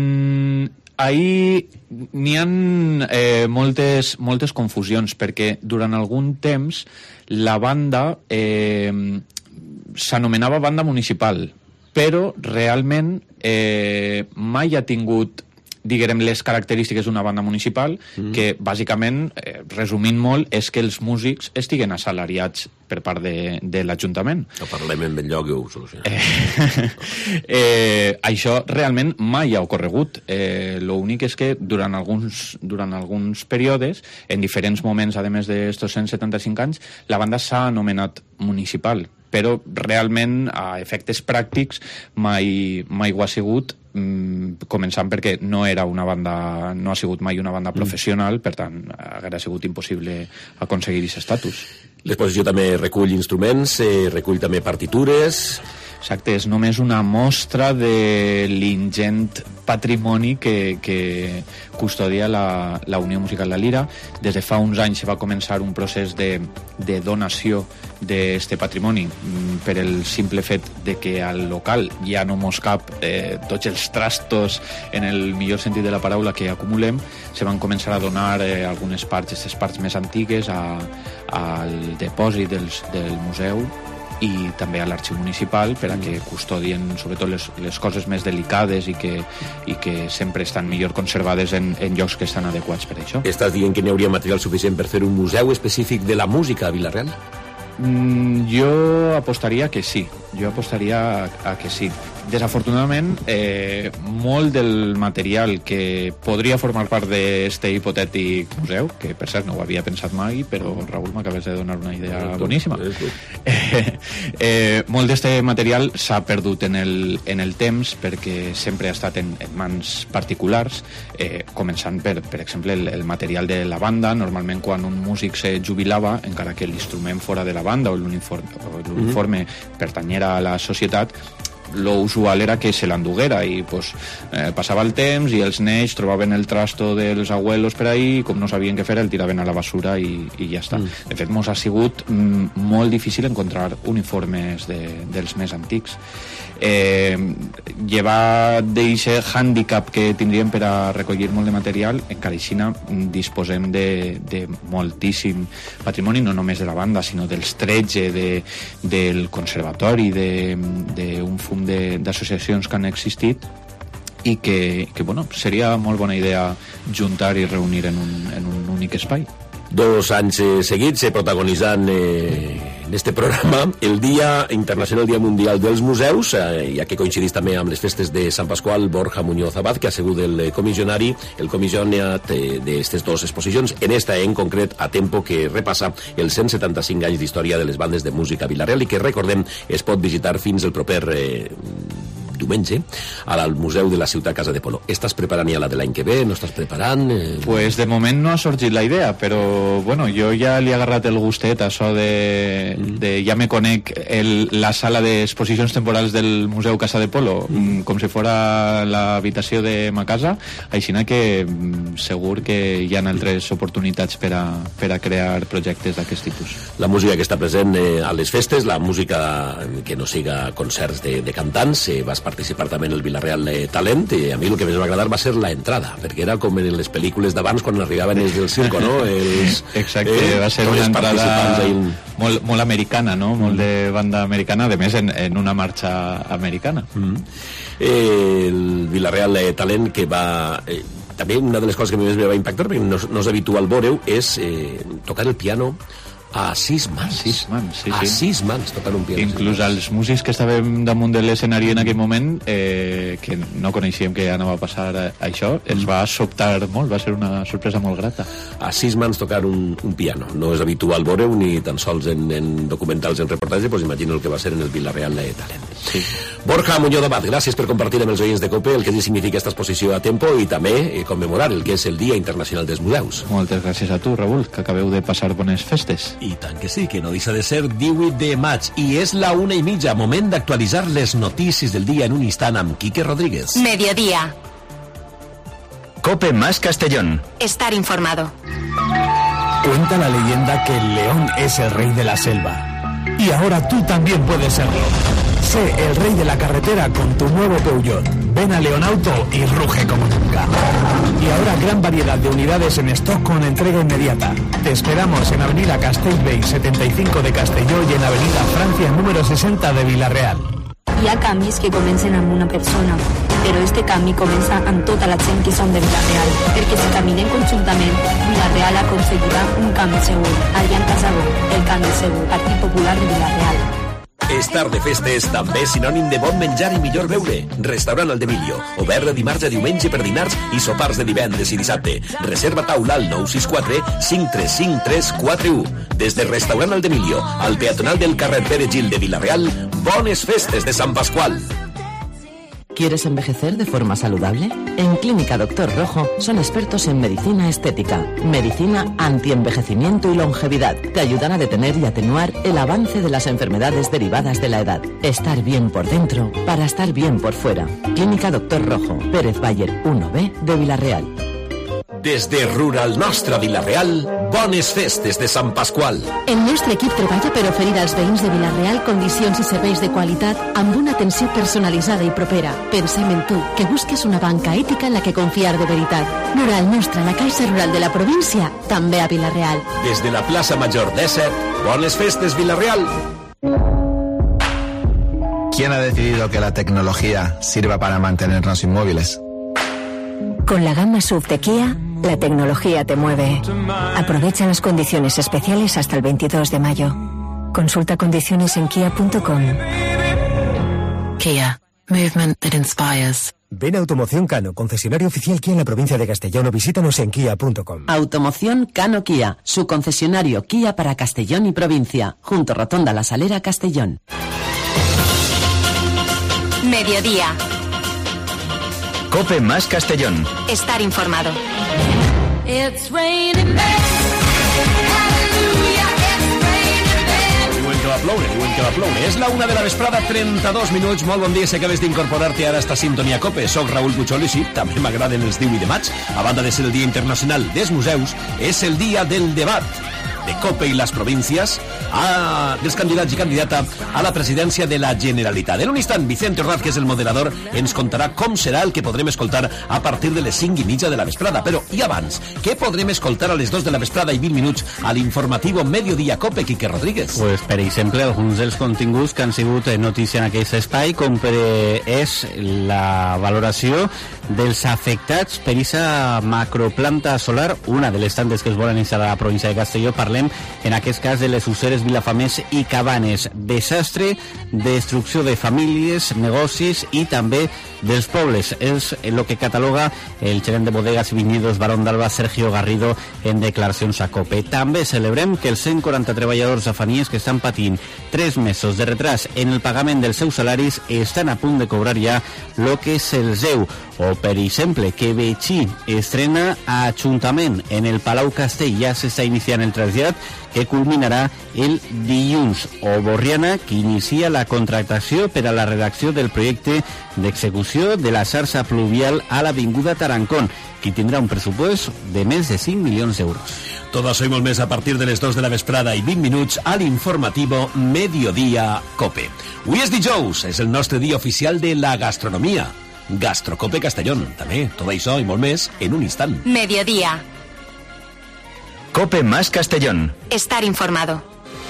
Ahí n'hi ha moltes confusions, perquè durant algun temps la banda s'anomenava banda municipal, però realment mai ha tingut, diguem, les característiques d'una banda municipal, que bàsicament, resumint molt, és que els músics estiguen assalariats per part de l'Ajuntament. No parlem en ben lloc i ho solucionem. Això realment mai ha ocorregut. L'únic és que durant alguns períodes, en diferents moments, a més d'estos 175 anys, la banda s'ha anomenat municipal, però realment a efectes pràctics mai ho ha sigut, començant perquè no ha sigut mai una banda professional, per tant hauria sigut impossible aconseguir aquest estatus. L'exposició també recull instruments, recull també partitures. Exacte, és només una mostra de l'ingent patrimoni que custodia la Unió Musical La Lira. Des de fa uns anys va començar un procés de donació d'aquest patrimoni per el simple fet de que al local ja no mos cap tots els trastos, en el millor sentit de la paraula, que acumulem. Se van començar a donar algunes parts, aquestes parts més antigues, al depòsit del museu i també a l'arxiu municipal, per a que custodien sobretot les coses més delicades i que sempre estan millor conservades en llocs que estan adequats per això. Estàs dient que n'hi hauria material suficient per fer un museu específic de la música a Vila-real? Jo apostaria que sí. A que sí. Desafortunadament, molt del material que podria formar part d'este hipotètic museu, que per cert no ho havia pensat mai, però Raül m'acabes de donar una idea boníssima, molt d'este material s'ha perdut en el temps perquè sempre ha estat en mans particulars, començant per exemple el material de la banda. Normalment quan un músic se jubilava, encara que l'instrument fora de la banda o l'uniforme pertanyera a la societat, lo usual era que se l'enduguera i passava el temps i els nens trobaven el trasto dels abuelos per ahí i com no sabien què fer el tiraven a la basura i ja està. De fet, mos ha sigut molt difícil encontrar uniformes dels més antics. Llevat d'aquest hàndicap que tindríem per a recollir molt de material, encara així disposem de moltíssim patrimoni, no només de la banda, sinó dels 13 del conservatori, d'un fum d'associacions que han existit i que bueno, seria molt bona idea juntar i reunir en un únic espai. 2 anys seguits protagonitzant en este programa el Dia Internacional, el Dia Mundial dels Museus, ja que coincidís també amb les festes de Sant Pasqual. Borja Muñoz Abad, que ha sigut el comissionat d'aquestes 2 exposicions, en esta en concret a Tempo, que repassa els 175 anys d'història de les bandes de música a Vila-real i que, recordem, es pot visitar fins el proper diumenge al Museu de la Ciutat Casa de Polo. Estàs preparant ja la de l'any que ve? No estàs preparant? Pues de moment no ha sorgit la idea, però bueno, jo ja li he agarrat el gustet a això de ja me conec la sala d'exposicions temporals del Museu Casa de Polo com si fora l'habitació de ma casa, així que segur que hi ha altres oportunitats per a crear projectes d'aquest tipus. La música que està present a les festes, la música que no siga concerts de cantants, vas participar també en el Vila-real Talent, i a mi el que més va agradar va ser la entrada, perquè era com en les pel·lícules d'abans quan arribaven els del circo, no? Exacte, va ser una entrada molt americana, no? Molt de banda americana, a més en una marxa americana. El Villarreal Talent, que va... també una de les coses que més me va impactar, perquè no és habitual veure-ho, és tocar el piano a 6 mans. 6 mans, sí, a 6 mans tocant un piano. Inclús els músics que estàvem damunt de l'escenari en aquell moment, que no coneixíem que anava a passar això, els va sobtar molt, va ser una sorpresa molt grata. A 6 mans tocar un piano. No és habitual veure-ho, ni tan sols en documentals, en reportatge, doncs imagino el que va ser en el Villarreal Talent. Sí. Borja Muñoz Abad, gràcies per compartir amb els oients de COPE el que significa esta exposició a tempo i també commemorar el que és el Dia Internacional dels Museus. Moltes gràcies a tu, Raül, que acabeu de passar bones festes. I tant que sí, que no deixa de ser 18 de maig i és la 1:30, moment d'actualitzar les notícies del dia en un instant amb Quique Rodríguez. Mediodía. COPE más Castellón. Estar informado. Cuenta la leyenda que el león es el rey de la selva. Y ahora tú también puedes serlo. Sé el rey de la carretera con tu nuevo Peugeot. Ven a Leonauto y ruge como nunca. Y ahora gran variedad de unidades en stock con entrega inmediata. Te esperamos en Avenida Castellbell 75 de Castelló y en Avenida Francia número 60 de Villarreal. Hi ha canvis que comencen amb una persona, però este canvi comença amb tota la gent que som de Villarreal, perquè si caminem conjuntament, Villarreal aconseguirà un canvi segur. Adrián Casado, el canvi segur, Partit Popular de Villarreal. Estar de festes també és sinònim de bon menjar i millor beure. Restaurant Aldemillo, obert de dimarts a diumenge per dinars i sopars de divendres i dissabte. Reserva taula al 964 535 341. Des de Restaurant Aldemillo, al peatonal del carrer Pere Gil de Villarreal, bones festes de Sant Pasqual. ¿Quieres envejecer de forma saludable? En Clínica Doctor Rojo son expertos en medicina estética, medicina antienvejecimiento y longevidad. Te ayudan a detener y atenuar el avance de las enfermedades derivadas de la edad. Estar bien por dentro para estar bien por fuera. Clínica Doctor Rojo, Pérez Bayer 1B de Villarreal. Des de Rural Nostra Villarreal, bones festes de Sant Pasqual. El nostre equip treballa per oferir als veïns de Villarreal condicions i serveis de qualitat amb una atenció personalitzada i propera. Pensem en tu, que busques una banca ètica en la que confiar de veritat. Rural Nostra, la Caixa Rural de la província, també a Villarreal. Des de la plaça Major 17, bones festes Villarreal. ¿Quién ha decidido que la tecnología sirva para mantenernos inmóviles? Con la gama SUV de Kia, la tecnología te mueve. Aprovecha las condiciones especiales hasta el 22 de mayo. Consulta condiciones en kia.com. Kia. Movement that inspires. Ven a Automoción Cano, concesionario oficial Kia en la provincia de Castellón, o visítanos en kia.com. Automoción Cano Kia, su concesionario Kia para Castellón y provincia, junto Rotonda La Salera, Castellón. Mediodía. COPE más Castellón. Estar informado. It's raining men. Diuen que va ploure. És la 1 de la vesprada, 32 minuts. Molt bon dia, si acabes d'incorporar-te ara a esta sintonia COPE. Soc Raül Puchol i sí, també m'agraden els 18 de maig. A banda de ser el Dia Internacional dels Museus, és el dia del debat de COPE i les províncies dels candidats i candidata a la presidència de la Generalitat. En un instant, Vicente Orraz, que és el moderador, ens contarà com serà el que podrem escoltar a partir de les 5:30 de la vesprada. Però, i abans, què podrem escoltar a les 2 de la vesprada i 20 minuts a l'informatiu Mediodía COPE, Quique Rodríguez? Pues, per exemple, alguns dels continguts que han sigut notícia en aquest espai, com és la valoració dels afectats per aquesta macroplanta solar, una de les tantes que es volen instal·lar a la província de Castelló. Parlem en aquest cas de les Useres, Vilafamés i Cabanes. Desastre, destrucció de famílies, negocis i també dels pobles. És el que cataloga el gerent de bodegas i viñedos Barón d'Alba, Sergio Garrido, en declaracions a COPE. També celebrem que els 140 treballadors afanies que estan patint 3 mesos de retras en el pagament dels seus salaris estan a punt de cobrar ja el que se'ls deu. O, per exemple, que Betxí estrena a Ajuntament en el Palau Castell. Ja s'està iniciant el trasllat que culminarà el dilluns. O Borriana, que inicia la contractació per a la redacció del projecte d'execució de la xarxa pluvial a l'Avinguda Tarancón, que tindrà un pressupost de més de 5 milions d'euros. Tot això i molt més a partir de les 2 de la vesprada i 20 minuts a l'informativo Mediodía COPE. Avui és dijous, és el nostre dia oficial de la gastronomia. Gastrocope Castellón, també, tot això i molt més en un instant. Mediodía. COPE más Castellón. Estar informado.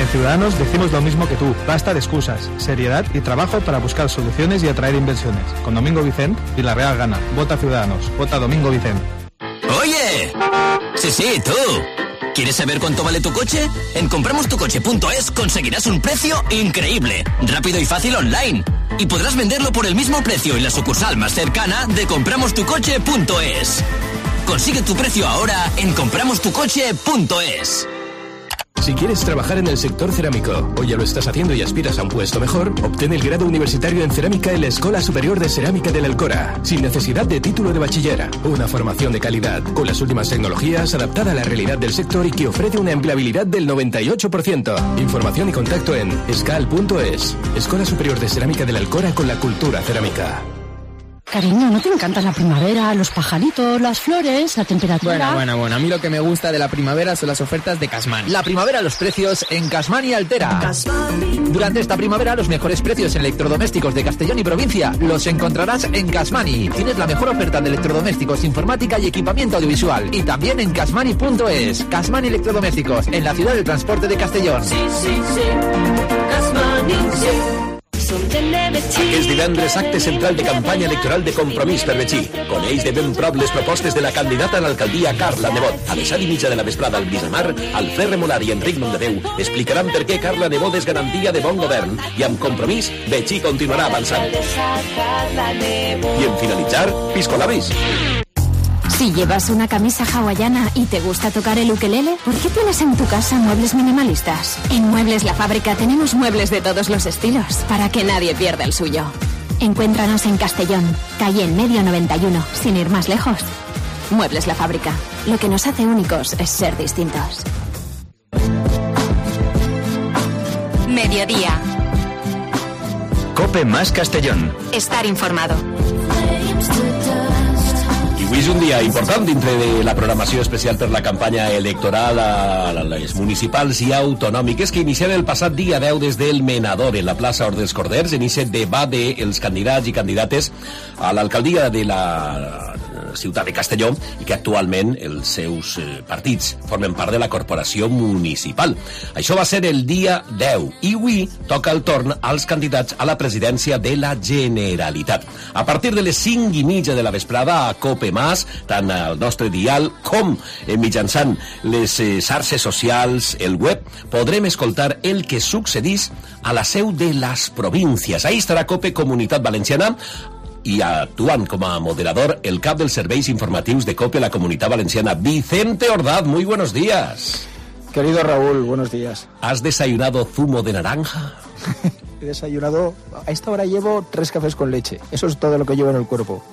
En Ciudadanos decimos lo mismo que tú. Basta de excusas, seriedad y trabajo para buscar soluciones y atraer inversiones. Con Domingo Vicent, Villarreal gana. Vota Ciudadanos. Vota Domingo Vicent. ¡Oye! Sí, tú. ¿Quieres saber cuánto vale tu coche? En compramostucoche.es conseguirás un precio increíble, rápido y fácil online. Y podrás venderlo por el mismo precio en la sucursal más cercana de compramostucoche.es. Consigue tu precio ahora en compramostucoche.es. Si quieres trabajar en el sector cerámico o ya lo estás haciendo y aspiras a un puesto mejor, obtén el grado universitario en cerámica en la Escuela Superior de Cerámica de la Alcora, sin necesidad de título de bachiller. Una formación de calidad, con las últimas tecnologías, adaptada a la realidad del sector y que ofrece una empleabilidad del 98%. Información y contacto en escal.es. Escuela Superior de Cerámica de la Alcora con la cultura cerámica. Cariño, ¿no te encanta la primavera, los pajaritos, las flores, la temperatura? Bueno, a mí lo que me gusta de la primavera son las ofertas de Casmani. La primavera, los precios en Casmani Altera. Durante esta primavera, los mejores precios en electrodomésticos de Castellón y provincia los encontrarás en Casmani. Tienes la mejor oferta de electrodomésticos, informática y equipamiento audiovisual. Y también en casmani.es. Casmani Electrodomésticos, en la ciudad del transporte de Castellón. Sí. Casmani, sí. Aquest divendres, acte central de campanya electoral de Compromís per Betxí. Coneix de ben prop les propostes de la candidata a l'alcaldia Carla Nebot. A les 7:30 de la vesprada al Brisamar, Alfred Remolar i Enric Nomdedeu explicaran per què Carla Nebot és garantia de bon govern i amb Compromís, Betxí continuarà avançant. I en finalitzar, piscolabis. Si llevas una camisa hawaiana y te gusta tocar el ukelele, ¿por qué tienes en tu casa muebles minimalistas? En Muebles La Fábrica tenemos muebles de todos los estilos, para que nadie pierda el suyo. Encuéntranos en Castellón, calle en Medio 91, sin ir más lejos. Muebles La Fábrica. Lo que nos hace únicos es ser distintos. Mediodía. Cope más Castellón. Estar informado. Avui és un dia important dintre de la programació especial per la campanya electoral a les municipals i autonòmiques que iniciarà el passat dia 10 des del Menador en la plaça Hort dels Corders. Inicia el debat dels candidats i candidates a l'alcaldia de la ciutat de Castelló i que actualment els seus partits formen part de la corporació municipal. Això va ser el dia 10 i avui toca el torn als candidats a la presidència de la Generalitat. A partir de les 5:30 de la vesprada a Cope Mas, tant al nostre dial com mitjançant les xarxes socials, el web, podrem escoltar el que succeís a la seu de les províncies. Ahí estarà Cope Comunitat Valenciana i actuant com a moderador el cap dels serveis informatius de COPE a la Comunitat Valenciana, Vicente Ordaz. Muy buenos días. Querido Raúl, buenos días. ¿Has desayunado zumo de naranja? He desayunado, a esta hora llevo 3 cafés con leche. Eso es todo lo que llevo en el cuerpo.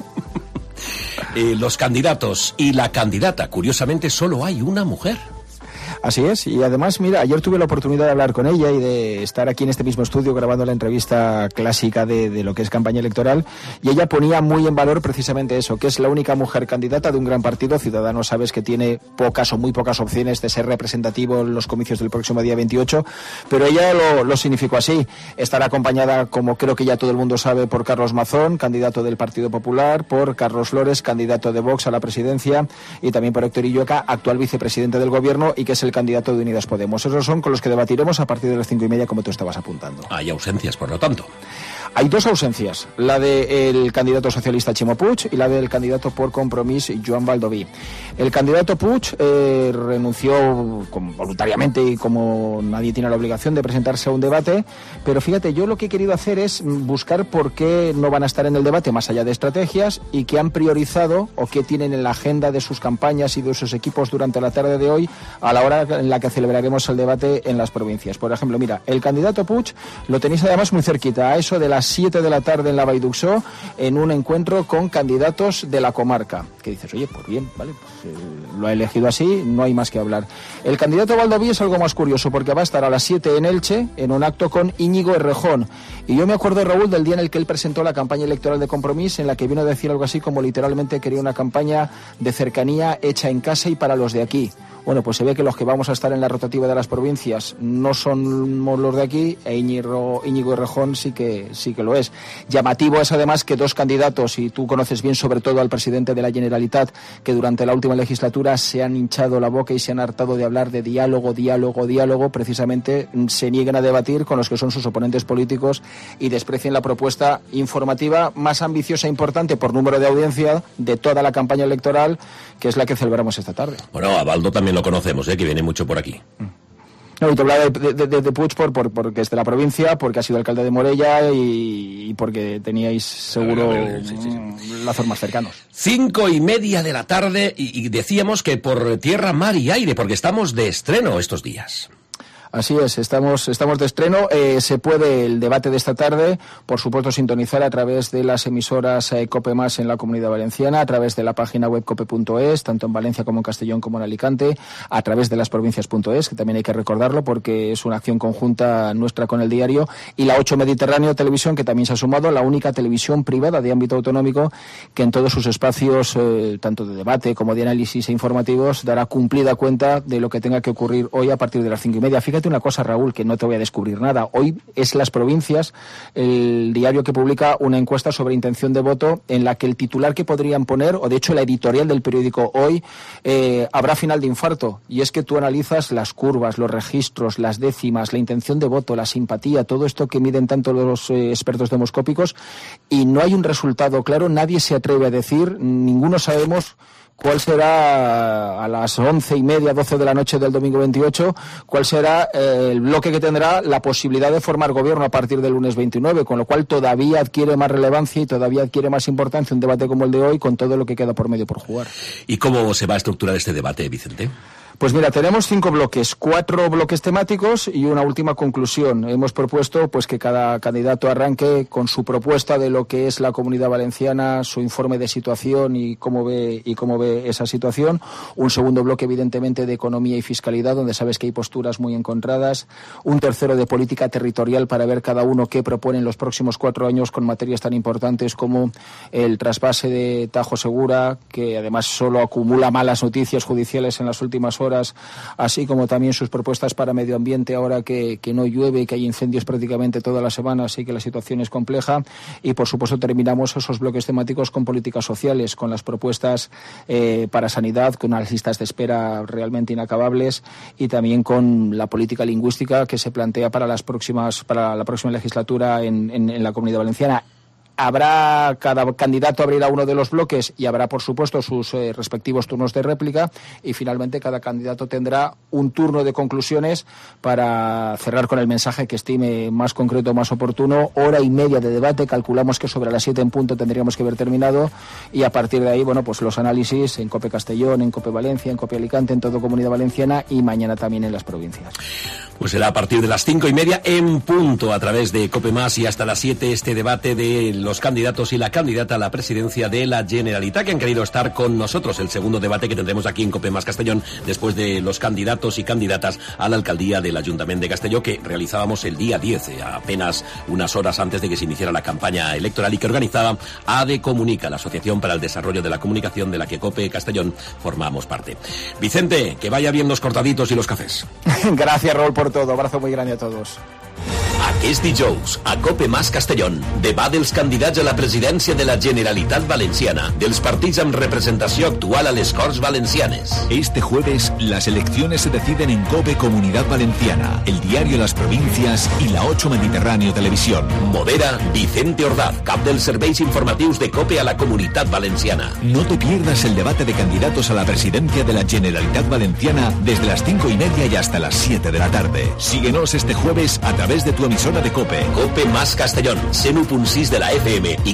Los candidatos y la candidata, curiosamente solo hay una mujer. Así es, y además, mira, ayer tuve la oportunidad de hablar con ella y de estar aquí en este mismo estudio grabando la entrevista clásica de lo que es campaña electoral, y ella ponía muy en valor precisamente eso, que es la única mujer candidata de un gran partido. Ciudadanos, sabes que tiene pocas o muy pocas opciones de ser representativo en los comicios del próximo día 28, pero ella lo significó así. Estará acompañada, como creo que ya todo el mundo sabe, por Carlos Mazón, candidato del Partido Popular, por Carlos Flores, candidato de Vox a la presidencia, y también por Héctor Illueca, actual vicepresidente del gobierno y que es el candidato de Unidas Podemos. Esos son con los que debatiremos a partir de las 5:30, como tú estabas apuntando. Hay ausencias, por lo tanto. Hay 2 ausencias, la del candidato socialista Ximo Puig y la del candidato por Compromís Joan Baldoví. El candidato Puig renunció voluntariamente y como nadie tiene la obligación de presentarse a un debate, pero fíjate, yo lo que he querido hacer es buscar por qué no van a estar en el debate más allá de estrategias y qué han priorizado o qué tienen en la agenda de sus campañas y de sus equipos durante la tarde de hoy a la hora en la que celebraremos el debate en las provincias. Por ejemplo, mira, el candidato Puig lo tenéis además muy cerquita, a eso de las 7 de la tarde en la Vallduxó, en un encuentro con candidatos de la comarca. Que dices, oye, pues bien, vale, pues, lo ha elegido así, no hay más que hablar. El candidato Baldoví es algo más curioso, porque va a estar a las 7 en Elche, en un acto con Íñigo Errejón. Y yo me acuerdo, Raúl, del día en el que él presentó la campaña electoral de Compromís, en la que vino a decir algo así como literalmente quería una campaña de cercanía hecha en casa y para los de aquí. Bueno, pues se ve que los que vamos a estar en la rotativa de las provincias no somos los de aquí, e Íñigo Errejón sí que lo es. Llamativo es además que dos candidatos, y tú conoces bien sobre todo al presidente de la Generalitat, que durante la última legislatura se han hinchado la boca y se han hartado de hablar de diálogo, precisamente se niegan a debatir con los que son sus oponentes políticos y desprecian la propuesta informativa más ambiciosa e importante por número de audiencia de toda la campaña electoral, que es la que celebramos esta tarde. Bueno, a Baldo también lo conocemos, que viene mucho por aquí. No, y te hablaba de Puig porque es de la provincia, porque ha sido alcalde de Morella y porque teníais seguro lazos más cercanos. 5:30 de la tarde y decíamos que por tierra, mar y aire, porque estamos de estreno estos días. Así es, estamos de estreno. Se puede el debate de esta tarde, por supuesto, sintonizar a través de las emisoras COPE Más en la Comunidad Valenciana, a través de la página web cope.es, tanto en Valencia como en Castellón como en Alicante, a través de lasprovincias.es, que también hay que recordarlo porque es una acción conjunta nuestra con el diario, y la 8 Mediterráneo Televisión, que también se ha sumado, la única televisión privada de ámbito autonómico que en todos sus espacios, tanto de debate como de análisis e informativos, dará cumplida cuenta de lo que tenga que ocurrir hoy a partir de las 5:30. Fíjate una cosa, Raúl, que no te voy a descubrir nada. Hoy es Las Provincias, el diario que publica una encuesta sobre intención de voto en la que el titular que podrían poner, o de hecho la editorial del periódico Hoy, habrá final de infarto. Y es que tú analizas las curvas, los registros, las décimas, la intención de voto, la simpatía, todo esto que miden tanto los expertos demoscópicos, y no hay un resultado claro. Nadie se atreve a decir, ninguno sabemos cuál será a las 11:30, 12 de la noche del domingo 28, cuál será el bloque que tendrá la posibilidad de formar gobierno a partir del lunes 29, con lo cual todavía adquiere más relevancia y todavía adquiere más importancia un debate como el de hoy, con todo lo que queda por medio por jugar. ¿Y cómo se va a estructurar este debate, Vicente? Pues mira, tenemos 5 bloques, 4 bloques temáticos y una última conclusión. Hemos propuesto pues que cada candidato arranque con su propuesta de lo que es la Comunidad Valenciana, su informe de situación y cómo ve esa situación. Un segundo bloque, evidentemente, de economía y fiscalidad, donde sabes que hay posturas muy encontradas. Un tercero de política territorial para ver cada uno qué propone en los próximos 4 años con materias tan importantes como el trasvase de Tajo Segura, que además solo acumula malas noticias judiciales en las últimas horas, así como también sus propuestas para medio ambiente ahora que no llueve y que hay incendios prácticamente todas las semanas y que la situación es compleja. Y por supuesto terminamos esos bloques temáticos con políticas sociales, con las propuestas para sanidad, con unas listas de espera realmente inacabables, y también con la política lingüística que se plantea para la próxima legislatura en la Comunidad Valenciana. Cada candidato abrirá uno de los bloques y habrá, por supuesto, sus respectivos turnos de réplica, y finalmente cada candidato tendrá un turno de conclusiones para cerrar con el mensaje que estime más concreto, más oportuno. 1:30 de debate, calculamos que sobre las 7 en punto tendríamos que haber terminado, y a partir de ahí, bueno, pues los análisis en COPE Castellón, en COPE Valencia, en COPE Alicante, en toda Comunidad Valenciana, y mañana también en las provincias. Pues será a partir de las 5:30 en punto a través de COPE Más, y hasta las 7 este debate de los candidatos y la candidata a la presidencia de la Generalitat, que han querido estar con nosotros. El segundo debate que tendremos aquí en COPE Más Castellón, después de los candidatos y candidatas a la alcaldía del Ayuntamiento de Castelló, que realizábamos el día 10, apenas unas horas antes de que se iniciara la campaña electoral, y que organizaba ADE Comunica, la Asociación para el Desarrollo de la Comunicación, de la que COPE Castellón formamos parte. Vicente, que vaya bien los cortaditos y los cafés. Gracias, Raúl, por todo. Abrazo muy grande a todos. Aquest dijous, a COPE Más Castellón, debat dels candidats a la presidència de la Generalitat Valenciana, dels partits amb representació actual a les Corts Valencianes. Este jueves, las elecciones se deciden en COPE Comunidad Valenciana, el diario Las Provincias y la 8 Mediterráneo Televisión. Modera Vicente Ordaz, cap dels serveis informatius de COPE a la Comunitat Valenciana. No te pierdas el debate de candidatos a la presidencia de la Generalitat Valenciana desde las 5:30 y hasta las 7 de la tarde. Síguenos este jueves a través de tu emisora de COPE. COPE Más Castellón, 101.6 de la FM y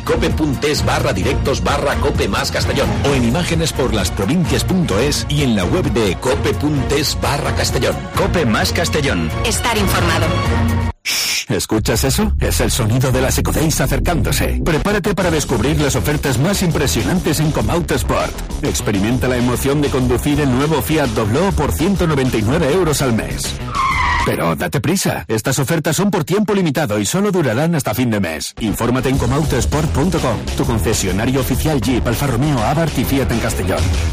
cope.es/directos/COPE Más Castellón. O en imágenes por lasprovincias.es y en la web de cope.es/Castellón. COPE Más Castellón. Estar informado. ¿Escuchas eso? Es el sonido de las EcoDays acercándose. Prepárate para descubrir las ofertas más impresionantes en Comautosport. Experimenta la emoción de conducir el nuevo Fiat Doblò por 199 euros al mes. Pero date prisa, estas ofertas son por tiempo limitado y solo durarán hasta fin de mes. Infórmate en comautosport.com, tu concesionario oficial Jeep, Alfa Romeo, Abarth y Fiat en Castellón.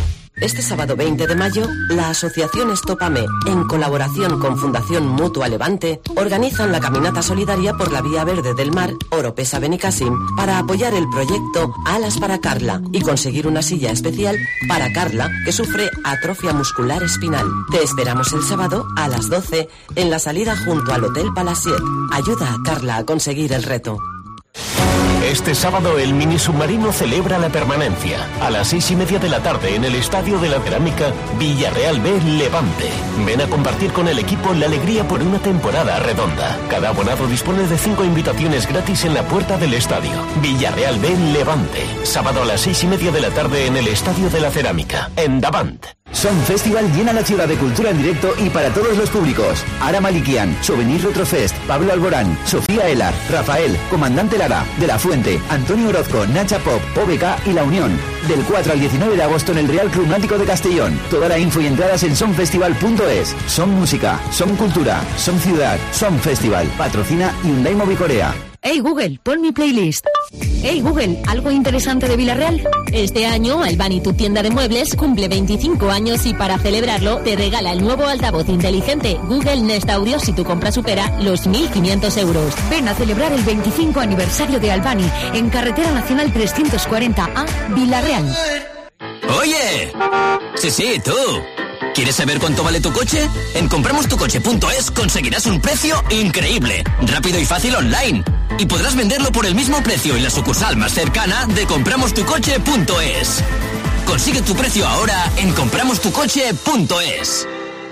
Este sábado 20 de mayo, la Asociación Estópame, en colaboración con Fundación Mutua Levante, organizan la caminata solidaria por la Vía Verde del Mar, Oropesa Benicàssim, para apoyar el proyecto Alas para Carla y conseguir una silla especial para Carla, que sufre atrofia muscular espinal. Te esperamos el sábado a las 12 en la salida junto al Hotel Palaciet. Ayuda a Carla a conseguir el reto. Este sábado el mini submarino celebra la permanencia. A las 6:30 de la tarde en el Estadio de la Cerámica, Villarreal B Levante. Ven a compartir con el equipo la alegría por una temporada redonda. Cada abonado dispone de 5 invitaciones gratis en la puerta del estadio. Villarreal B Levante. Sábado a las 6:30 de la tarde en el Estadio de la Cerámica, en Davant. Sound Festival llena la ciudad de cultura en directo y para todos los públicos. Ara Malikian, Souvenir Retrofest, Pablo Alborán, Sofía Elar, Rafael, Comandante Lara, De la Fuente, Antonio Orozco, Nacha Pop, OBK y La Unión. Del 4 al 19 de agosto en el Real Club Náutico de Castellón. Toda la info y entradas en soundfestival.es. Son música, son cultura, son ciudad, son festival. Patrocina Hyundai Mobicorea. Hey Google, pon mi playlist. Hey Google, ¿algo interesante de Villarreal? Este año Albani, tu tienda de muebles, cumple 25 años y para celebrarlo te regala el nuevo altavoz inteligente Google Nest Audio si tu compra supera los 1.500 euros. Ven a celebrar el 25 aniversario de Albani en Carretera Nacional 340A, Villarreal. ¡Oye! Sí, tú. ¿Quieres saber cuánto vale tu coche? En compramostucoche.es conseguirás un precio increíble, rápido y fácil online. Y podrás venderlo por el mismo precio en la sucursal más cercana de compramostucoche.es. Consigue tu precio ahora en compramostucoche.es.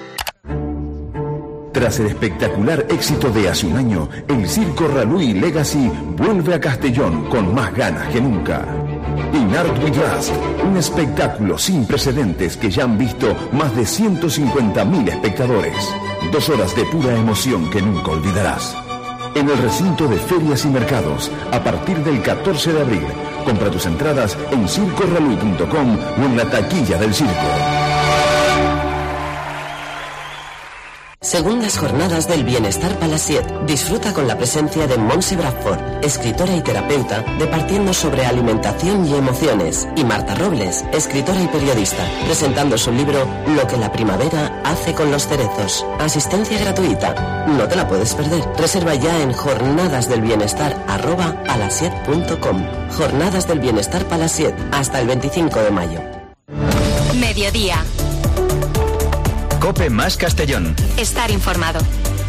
Tras el espectacular éxito de hace un año, el Circo Raluy Legacy vuelve a Castellón con más ganas que nunca. In Art We Trust, un espectáculo sin precedentes que ya han visto más de 150.000 espectadores. 2 horas de pura emoción que nunca olvidarás. En el recinto de ferias y mercados, a partir del 14 de abril. Compra tus entradas en circoraluy.com o en la taquilla del circo. Segundas jornadas del Bienestar Palaciet. Disfruta con la presencia de Montse Bradford, escritora y terapeuta, departiendo sobre alimentación y emociones, y Marta Robles, escritora y periodista, presentando su libro Lo que la primavera hace con los cerezos. Asistencia gratuita. No te la puedes perder. Reserva ya en jornadasdelbienestar@palasiet.com. Jornadas del Bienestar Palaciet, hasta el 25 de mayo. Mediodía. COPE más Castellón. Estar informado.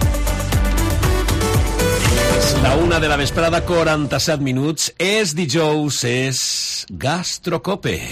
És la 1 de la vesprada, 47 minuts. És dijous, és Gastrocope.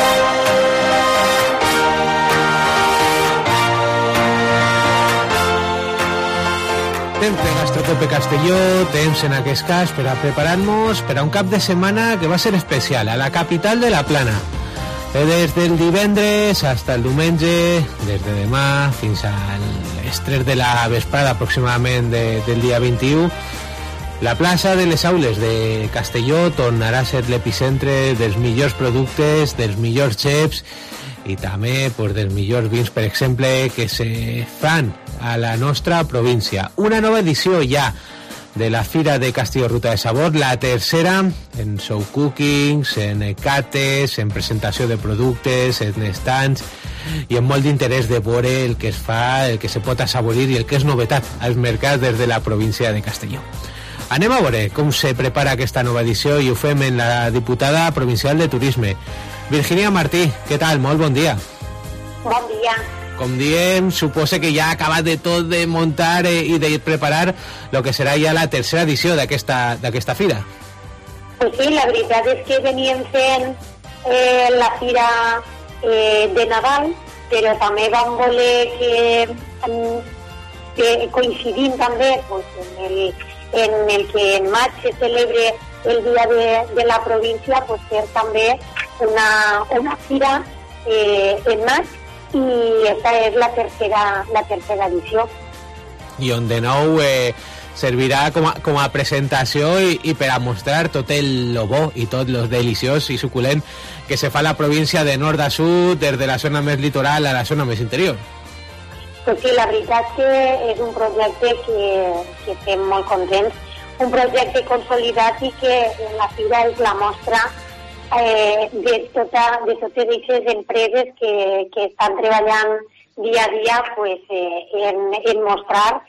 Temps de Gastrocope Castelló, temps en aquest cas per a preparar-nos per a un cap de setmana que va ser especial a la capital de la Plana. Des del divendres hasta el diumenge, des de demà fins a les 3 de la vesprada aproximadament del dia 21, la plaça de les Aules de Castelló tornarà a ser l'epicentre dels millors productes, dels millors xefs i també dels millors vins, per exemple, que se fan a la nostra província. Una nova edició ja de la Fira de Castelló Ruta de Sabor, la tercera en show cookings, en cates, en presentació de productes, en stands i amb molt d'interès de veure el que es fa, el que se pot assaborir i el que és novetat als mercats des de la província de Castelló. Anem a veure com se prepara aquesta nova edició i ho fem en la diputada provincial de Turisme, Virginia Martí. Què tal? Molt bon dia. Bon dia. Com diem, suposa que ja ha acabat de tot de muntar i de preparar el que serà ja la tercera edició d'aquesta fira. Pues sí, la veritat és que veníem fent la fira de Nadal, però també vam voler que coincidint també pues, en el que en maig se celebre el dia de la província, pues, fer també una fira en maig, i esta és la tercera edició. I on de nou servirà com a presentació i per a mostrar tot lo bo i tot lo deliciós i suculent que se fa a la província de nord a sud, des de la zona més litoral a la zona més interior. Pues sí, la veritat que és un projecte que estem molt contents, un projecte consolidat i que en la fira és la mostra de totes aquestes empreses que estan treballant dia a dia pues, en mostrar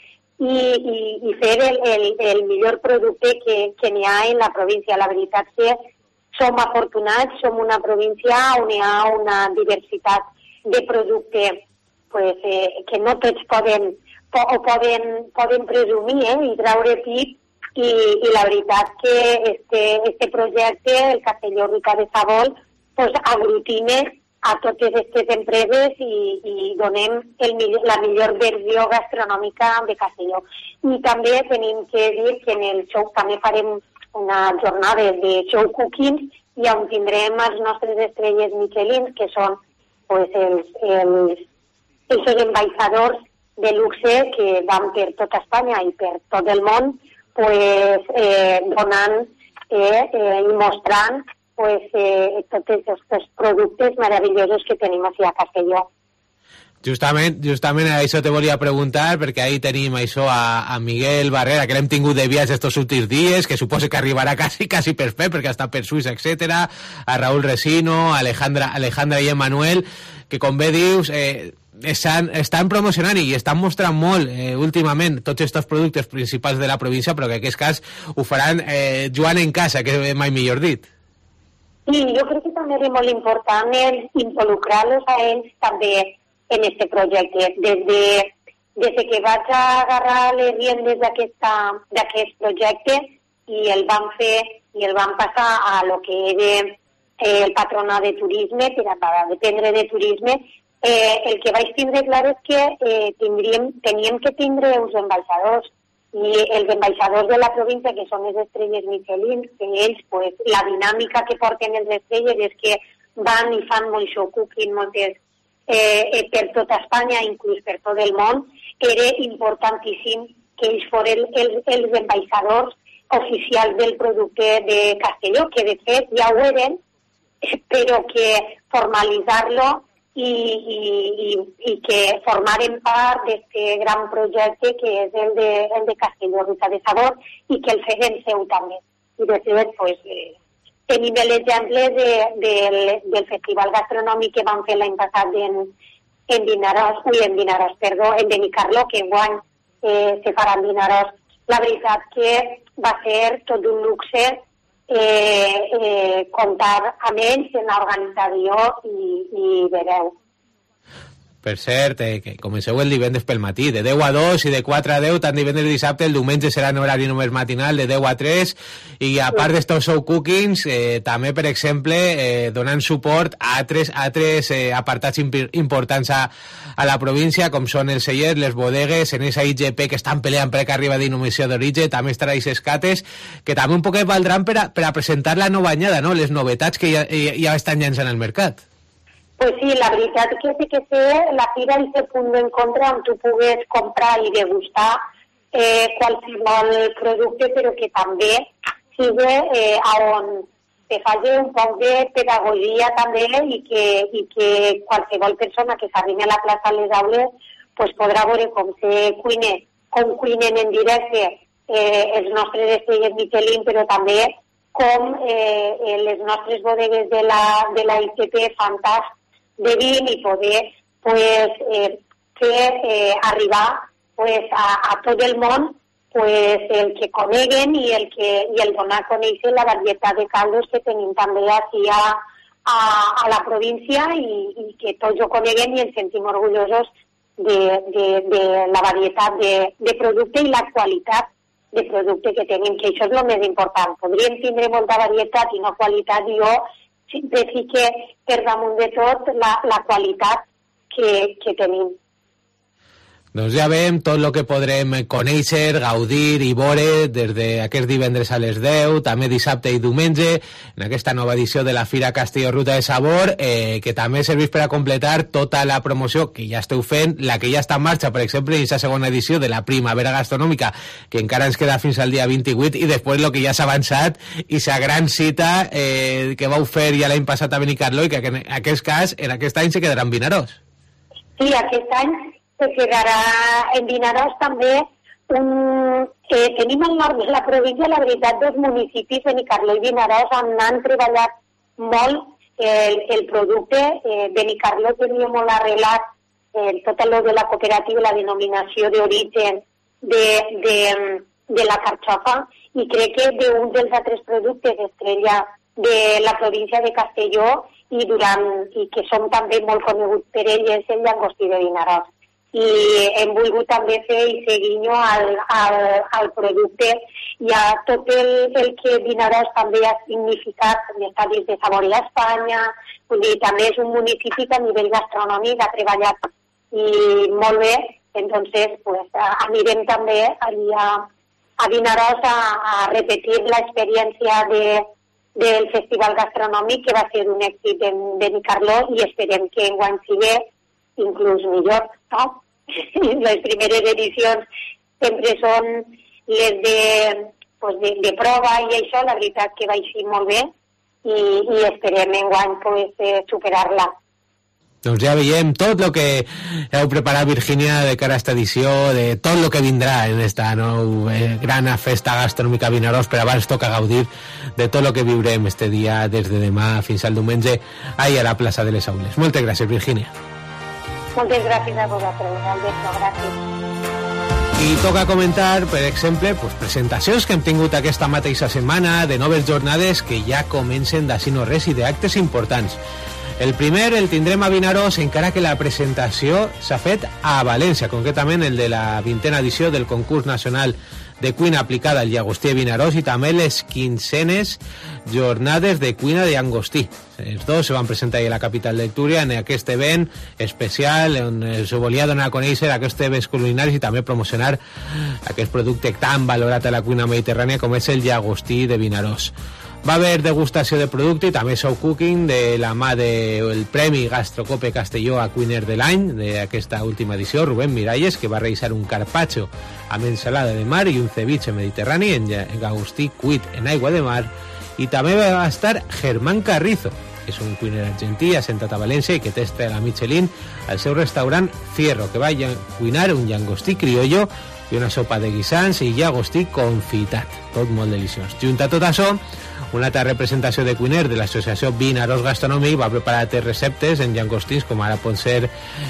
i fer el millor producte que n'hi ha en la província. La veritat que som afortunats, som una província on hi ha una diversitat de producte pues, que no tots poden presumir i treure pit i la veritat que este projecte, el Castelló Rica de Sabol, pues, aglutina a totes aquestes empreses i donem la millor versió gastronòmica de Castelló. I també tenim que dir que en el show també farem una jornada de show cooking i on tindrem els nostres estrelles Michelin, que són pues, els ambaixadors de luxe que van per tota Espanya i per tot el món pues, donant i mostrant pues, tots aquests productes meravellosos que tenim aquí a Castelló. Justament a això te volia preguntar, perquè ahí tenim això a Miguel Barrera, que l'hem tingut de viatge estos últims dies, que suposo que arribarà quasi per fer, perquè està per Suïssa, etc. A Raúl Resino, a Alejandra i Emmanuel, que com bé dius, estan promocionant i estan mostrant molt últimament tots aquests productes principals de la província, però que en aquest cas ho faran jugant en casa, que mai millor dit. Sí, jo crec que també és molt important involucrar-los a ells també en aquest projecte. Des que vaig agarrar les riendes d'aquest projecte i el vam fer i el vam passar a lo que era el patronat de turisme, per dependre de turisme, el que vaig tindre clar és que teníem que tindre uns ambaixadors i els ambaixadors de la província, que són les estrelles Michelin, que ells, pues, la dinàmica que porten els estrelles és que van i fan molt show cooking, moltes per tota Espanya, inclús per tot el món. Era importantíssim que ells foren els ambaixadors oficials del producte de Castelló, que de fet ja ho eren, però que formalitzar-lo i que formaren part d'aquest gran projecte que és el de Castelló Rica de Sabor i que el feren seu també. I de fet, pues, tenim l'exemple del festival gastronòmic que vam fer l'any passat en Benicarló, que enguany se farà en Vinaròs. La veritat que va ser tot un luxe comptar amb ells en l'organització i veureu. Per cert, que comenceu el divendres pel matí, de 10 a 2 i de 4 a 10, tant divendres i dissabte, el diumenge serà en horari només matinal, de 10 a 3, i a part d'estos show cookings, també, per exemple, donant suport a altres apartats importants a la província, com són els cellers, les bodegues, en esa IGP que estan peleant per que arriba denominació d'origen, també estarà aquestes cates, que també un poquet valdran per a presentar la nova anyada, no? Les novetats que ja estan llançant al mercat. Pues sí, la veritat que té que ser la fira i ser punt d'encontre on tu pugues comprar i degustar qualsevol producte, però que també sigui on se faci un poc de pedagogia també i que qualsevol persona que s'arribi a la plaça a les aules pues podrà veure com cuinen en directe els nostres estrelles Michelin, però també com les nostres bodegues de la ICP fan tascs de vin i poder pues, fer arribar pues, a tot el món pues, el que coneguen i el donar a conèixer la varietat de caldos que tenim també aquí a la província i que tots ho coneguen i ens sentim orgullosos de la varietat de producte i la qualitat de producte que tenim, que això és el més important. Podríem tindre molta varietat i no qualitat, i jo sempre fique per damunt de tot la qualitat que tenim. Doncs ja veiem tot el que podrem conèixer, gaudir i veure des d'aquest divendres a les 10, també dissabte i diumenge, en aquesta nova edició de la Fira Castelló Ruta de Sabor, que també serveix per a completar tota la promoció que ja esteu fent, la que ja està en marxa, per exemple, en aquesta segona edició de la Primavera Gastronòmica, que encara ens queda fins al dia 28, i després el que ja s'ha avançat, i la gran cita que vau fer ja l'any passat a Benicarló, i que en aquest cas, en aquest any se quedarà en Vinaròs. Sí, aquest any se quedarà en Vinaròs també. Tenim al nord de la província, la veritat, dos municipis, Benicarló i Vinaròs, on han treballat molt el producte. Benicarló tenia molt arrelat tot el de la cooperativa, la denominació d'origen de la carxofa, i crec que d'un dels altres productes estrella de la província de Castelló i que som també molt coneguts per ell és el llagostí de Vinaròs. I hem volgut també fer i fer guinyo al producte i a tot el que Vinaròs també ha significat, està dins de Saborear Espanya, vull dir, també és un municipi que a nivell gastronòmic ha treballat i molt bé, entonces pues anirem també allí a Vinaròs a repetir l'experiència del festival gastronòmic, que va ser un èxit en Benicarló, i esperem que enguany sigui inclús millor, no? Les primeres edicions sempre són les de prova i això, la veritat que va eixir molt bé i esperem enguany superar-la. Doncs ja veiem tot el que heu preparat, Virgínia, de cara a esta edició, de tot el que vindrà en esta gran festa gastronòmica Vinaròs, però abans toca gaudir de tot el que viurem este dia des de demà fins al diumenge allà a la plaça de les Aules. Moltes gràcies, Virgínia. Moltes gràcies a vosaltres, Alberto, gràcies. I toca comentar, per exemple, presentacions que hem tingut aquesta mateixa setmana de noves jornades que ja comencen d'ací no res i d'actes importants. El primer el tindrem a Vinaròs, encara que la presentació s'ha fet a València, concretament el de la 20a edició del concurs nacional de cuina aplicada al llagostí de Vinaròs i també les 15enes jornades de cuina de llagostí. Els dos se van presentar a la capital del Túria en aquest event especial on es volia donar a conèixer aquests events culinaris i també promocionar aquest producte tan valorat a la cuina mediterrània com és el llagostí de Vinaròs. Va haver degustació de producte i també show cooking de la mà del Premi Gastrocope Castelló a Cuiner de l'any d'aquesta última edició, Rubén Miralles, que va realitzar un carpaccio amb ensalada de mar i un ceviche mediterrani en llagostí cuit en aigua de mar, i també va estar Germán Carrizo, que és un cuiner argentí assentat a València i que té estrella Michelin al seu restaurant Fierro, que va cuinar un llagostí criollo i una sopa de guisants i llagostí confitat, tot molt deliciós. Junt a tot això, una altra representació de cuiner de l'associació Vinaròs Gastronòmic va preparar tres receptes en llagostins, com ara pot ser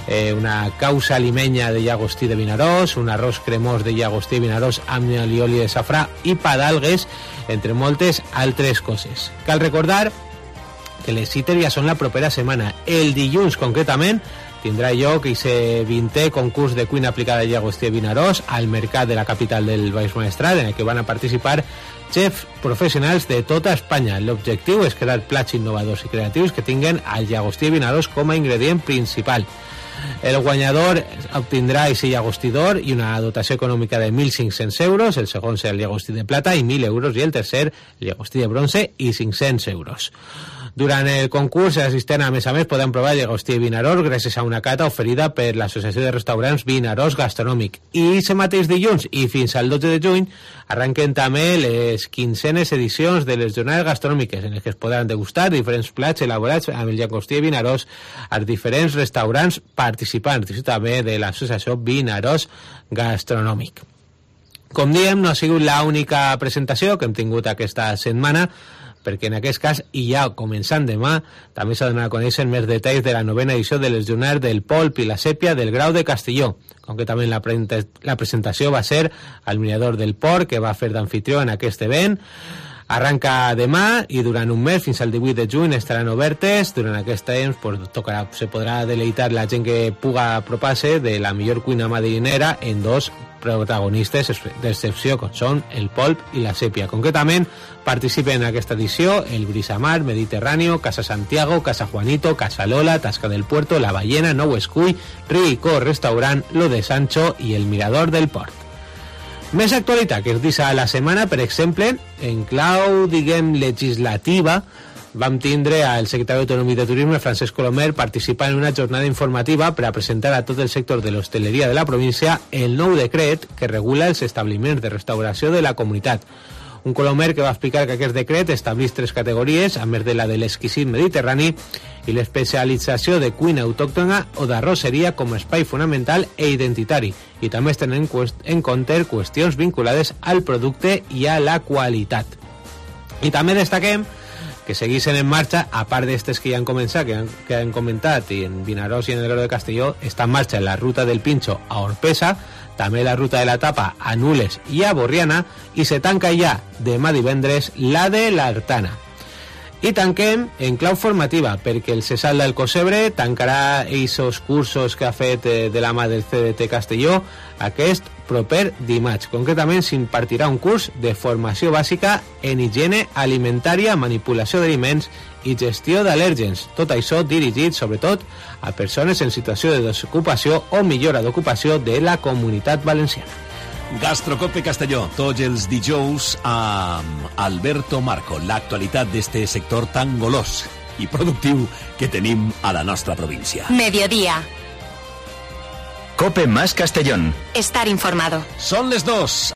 una causa alimenya de llagostí de Vinaròs, un arròs cremós de llagostí de Vinaròs amb alioli de safrà i pa d'algues, entre moltes altres coses. Cal recordar que les cites ja són la propera setmana. El dilluns, concretament, tindrà lloc aquest 20è concurs de cuina aplicada al llagostí de Vinaròs al mercat de la capital del Baix Maestrat, en el que van a participar chefs professionals de tota Espanya. L'objectiu és crear plats innovadors i creatius que tinguen el llagostí de Vinaròs com a ingredient principal. El guanyador obtindrà aquest llagostí d'or i una dotació econòmica de 1.500 euros, el segon serà el llagostí de plata i 1.000 euros, i el tercer el llagostí de bronze i 500 euros. Durant el concurs, els assistents, a més, poden provar el llagostí de Vinaròs gràcies a una cata oferida per l'Associació de Restaurants Vinaròs Gastronòmic. I aquest mateix dilluns i fins al 12 de juny arrenquen també les 15enes edicions de les jornades gastronòmiques, en les que es podran degustar diferents plats elaborats amb el llagostí de Vinaròs als diferents restaurants participants, i també de l'Associació Vinaròs Gastronòmic. Com diem, no ha sigut l'única presentació que hem tingut aquesta setmana, perquè en aquest cas, i ja començant demà, també s'ha donat a conèixer més detalls de la 9a edició de les jornades del polp i la sèpia del Grau de Castelló. Concretament, la presentació va ser al Mirador del Port, que va fer d'anfitrió en aquest event. Arranca demà i durant un mes, fins al 18 de juny, estaran obertes. Durant aquest temps se podrà deleitar la gent que puga apropar-se de la millor cuina marinera en dos protagonistes d'excepció, com són el polp i la sèpia. Concretament, participen en aquesta edició el Brisamar, Mediterráneo, Casa Santiago, Casa Juanito, Casa Lola, Tasca del Puerto, La Ballena, Nou Escull, Rico Restaurant, Lo de Sancho i el Mirador del Port. Més actualitat que es dice a la setmana, per exemple, en clau, legislativa, vam tindre al secretari autonòmic de Turisme, Francesc Colomer, participar en una jornada informativa per a presentar a tot el sector de l'hostaleria de la província el nou decret que regula els establiments de restauració de la comunitat. Un Colomer que va explicar que aquest decret estableix tres categories, a més de la de l'exquisit mediterrani i l'especialització de cuina autòctona o d'arrosseria com a espai fonamental e identitari, i també es tenen en compte qüestions vinculades al producte i a la qualitat. I també destaquem que seguissin en marxa, a part d'estes que ja han començat, que han comentat, i en Vinaròs i en el Grau de Castelló, està en marxa la ruta del Pinxo a Orpesa, també la ruta de la Tapa a Nules i a Borriana, i se tanca ja demà divendres la de l'Artana. I tanquem en clau formativa, perquè el Cesal del Cosebre tancarà aquests cursos que ha fet de la mà del CDT Castelló aquest proper dimarts. Concretament s'impartirà un curs de formació bàsica en higiene alimentària, manipulació d'aliments i gestió d'al·lèrgens. Tot això dirigit sobretot a persones en situació de desocupació o millora d'ocupació de la Comunitat Valenciana. Gastrocope Castelló, tots els dijous amb Alberto Marco, l'actualitat d'este sector tan golós i productiu que tenim a la nostra província. Mediodía. Cope más Castellón. Estar informado. Són les 2.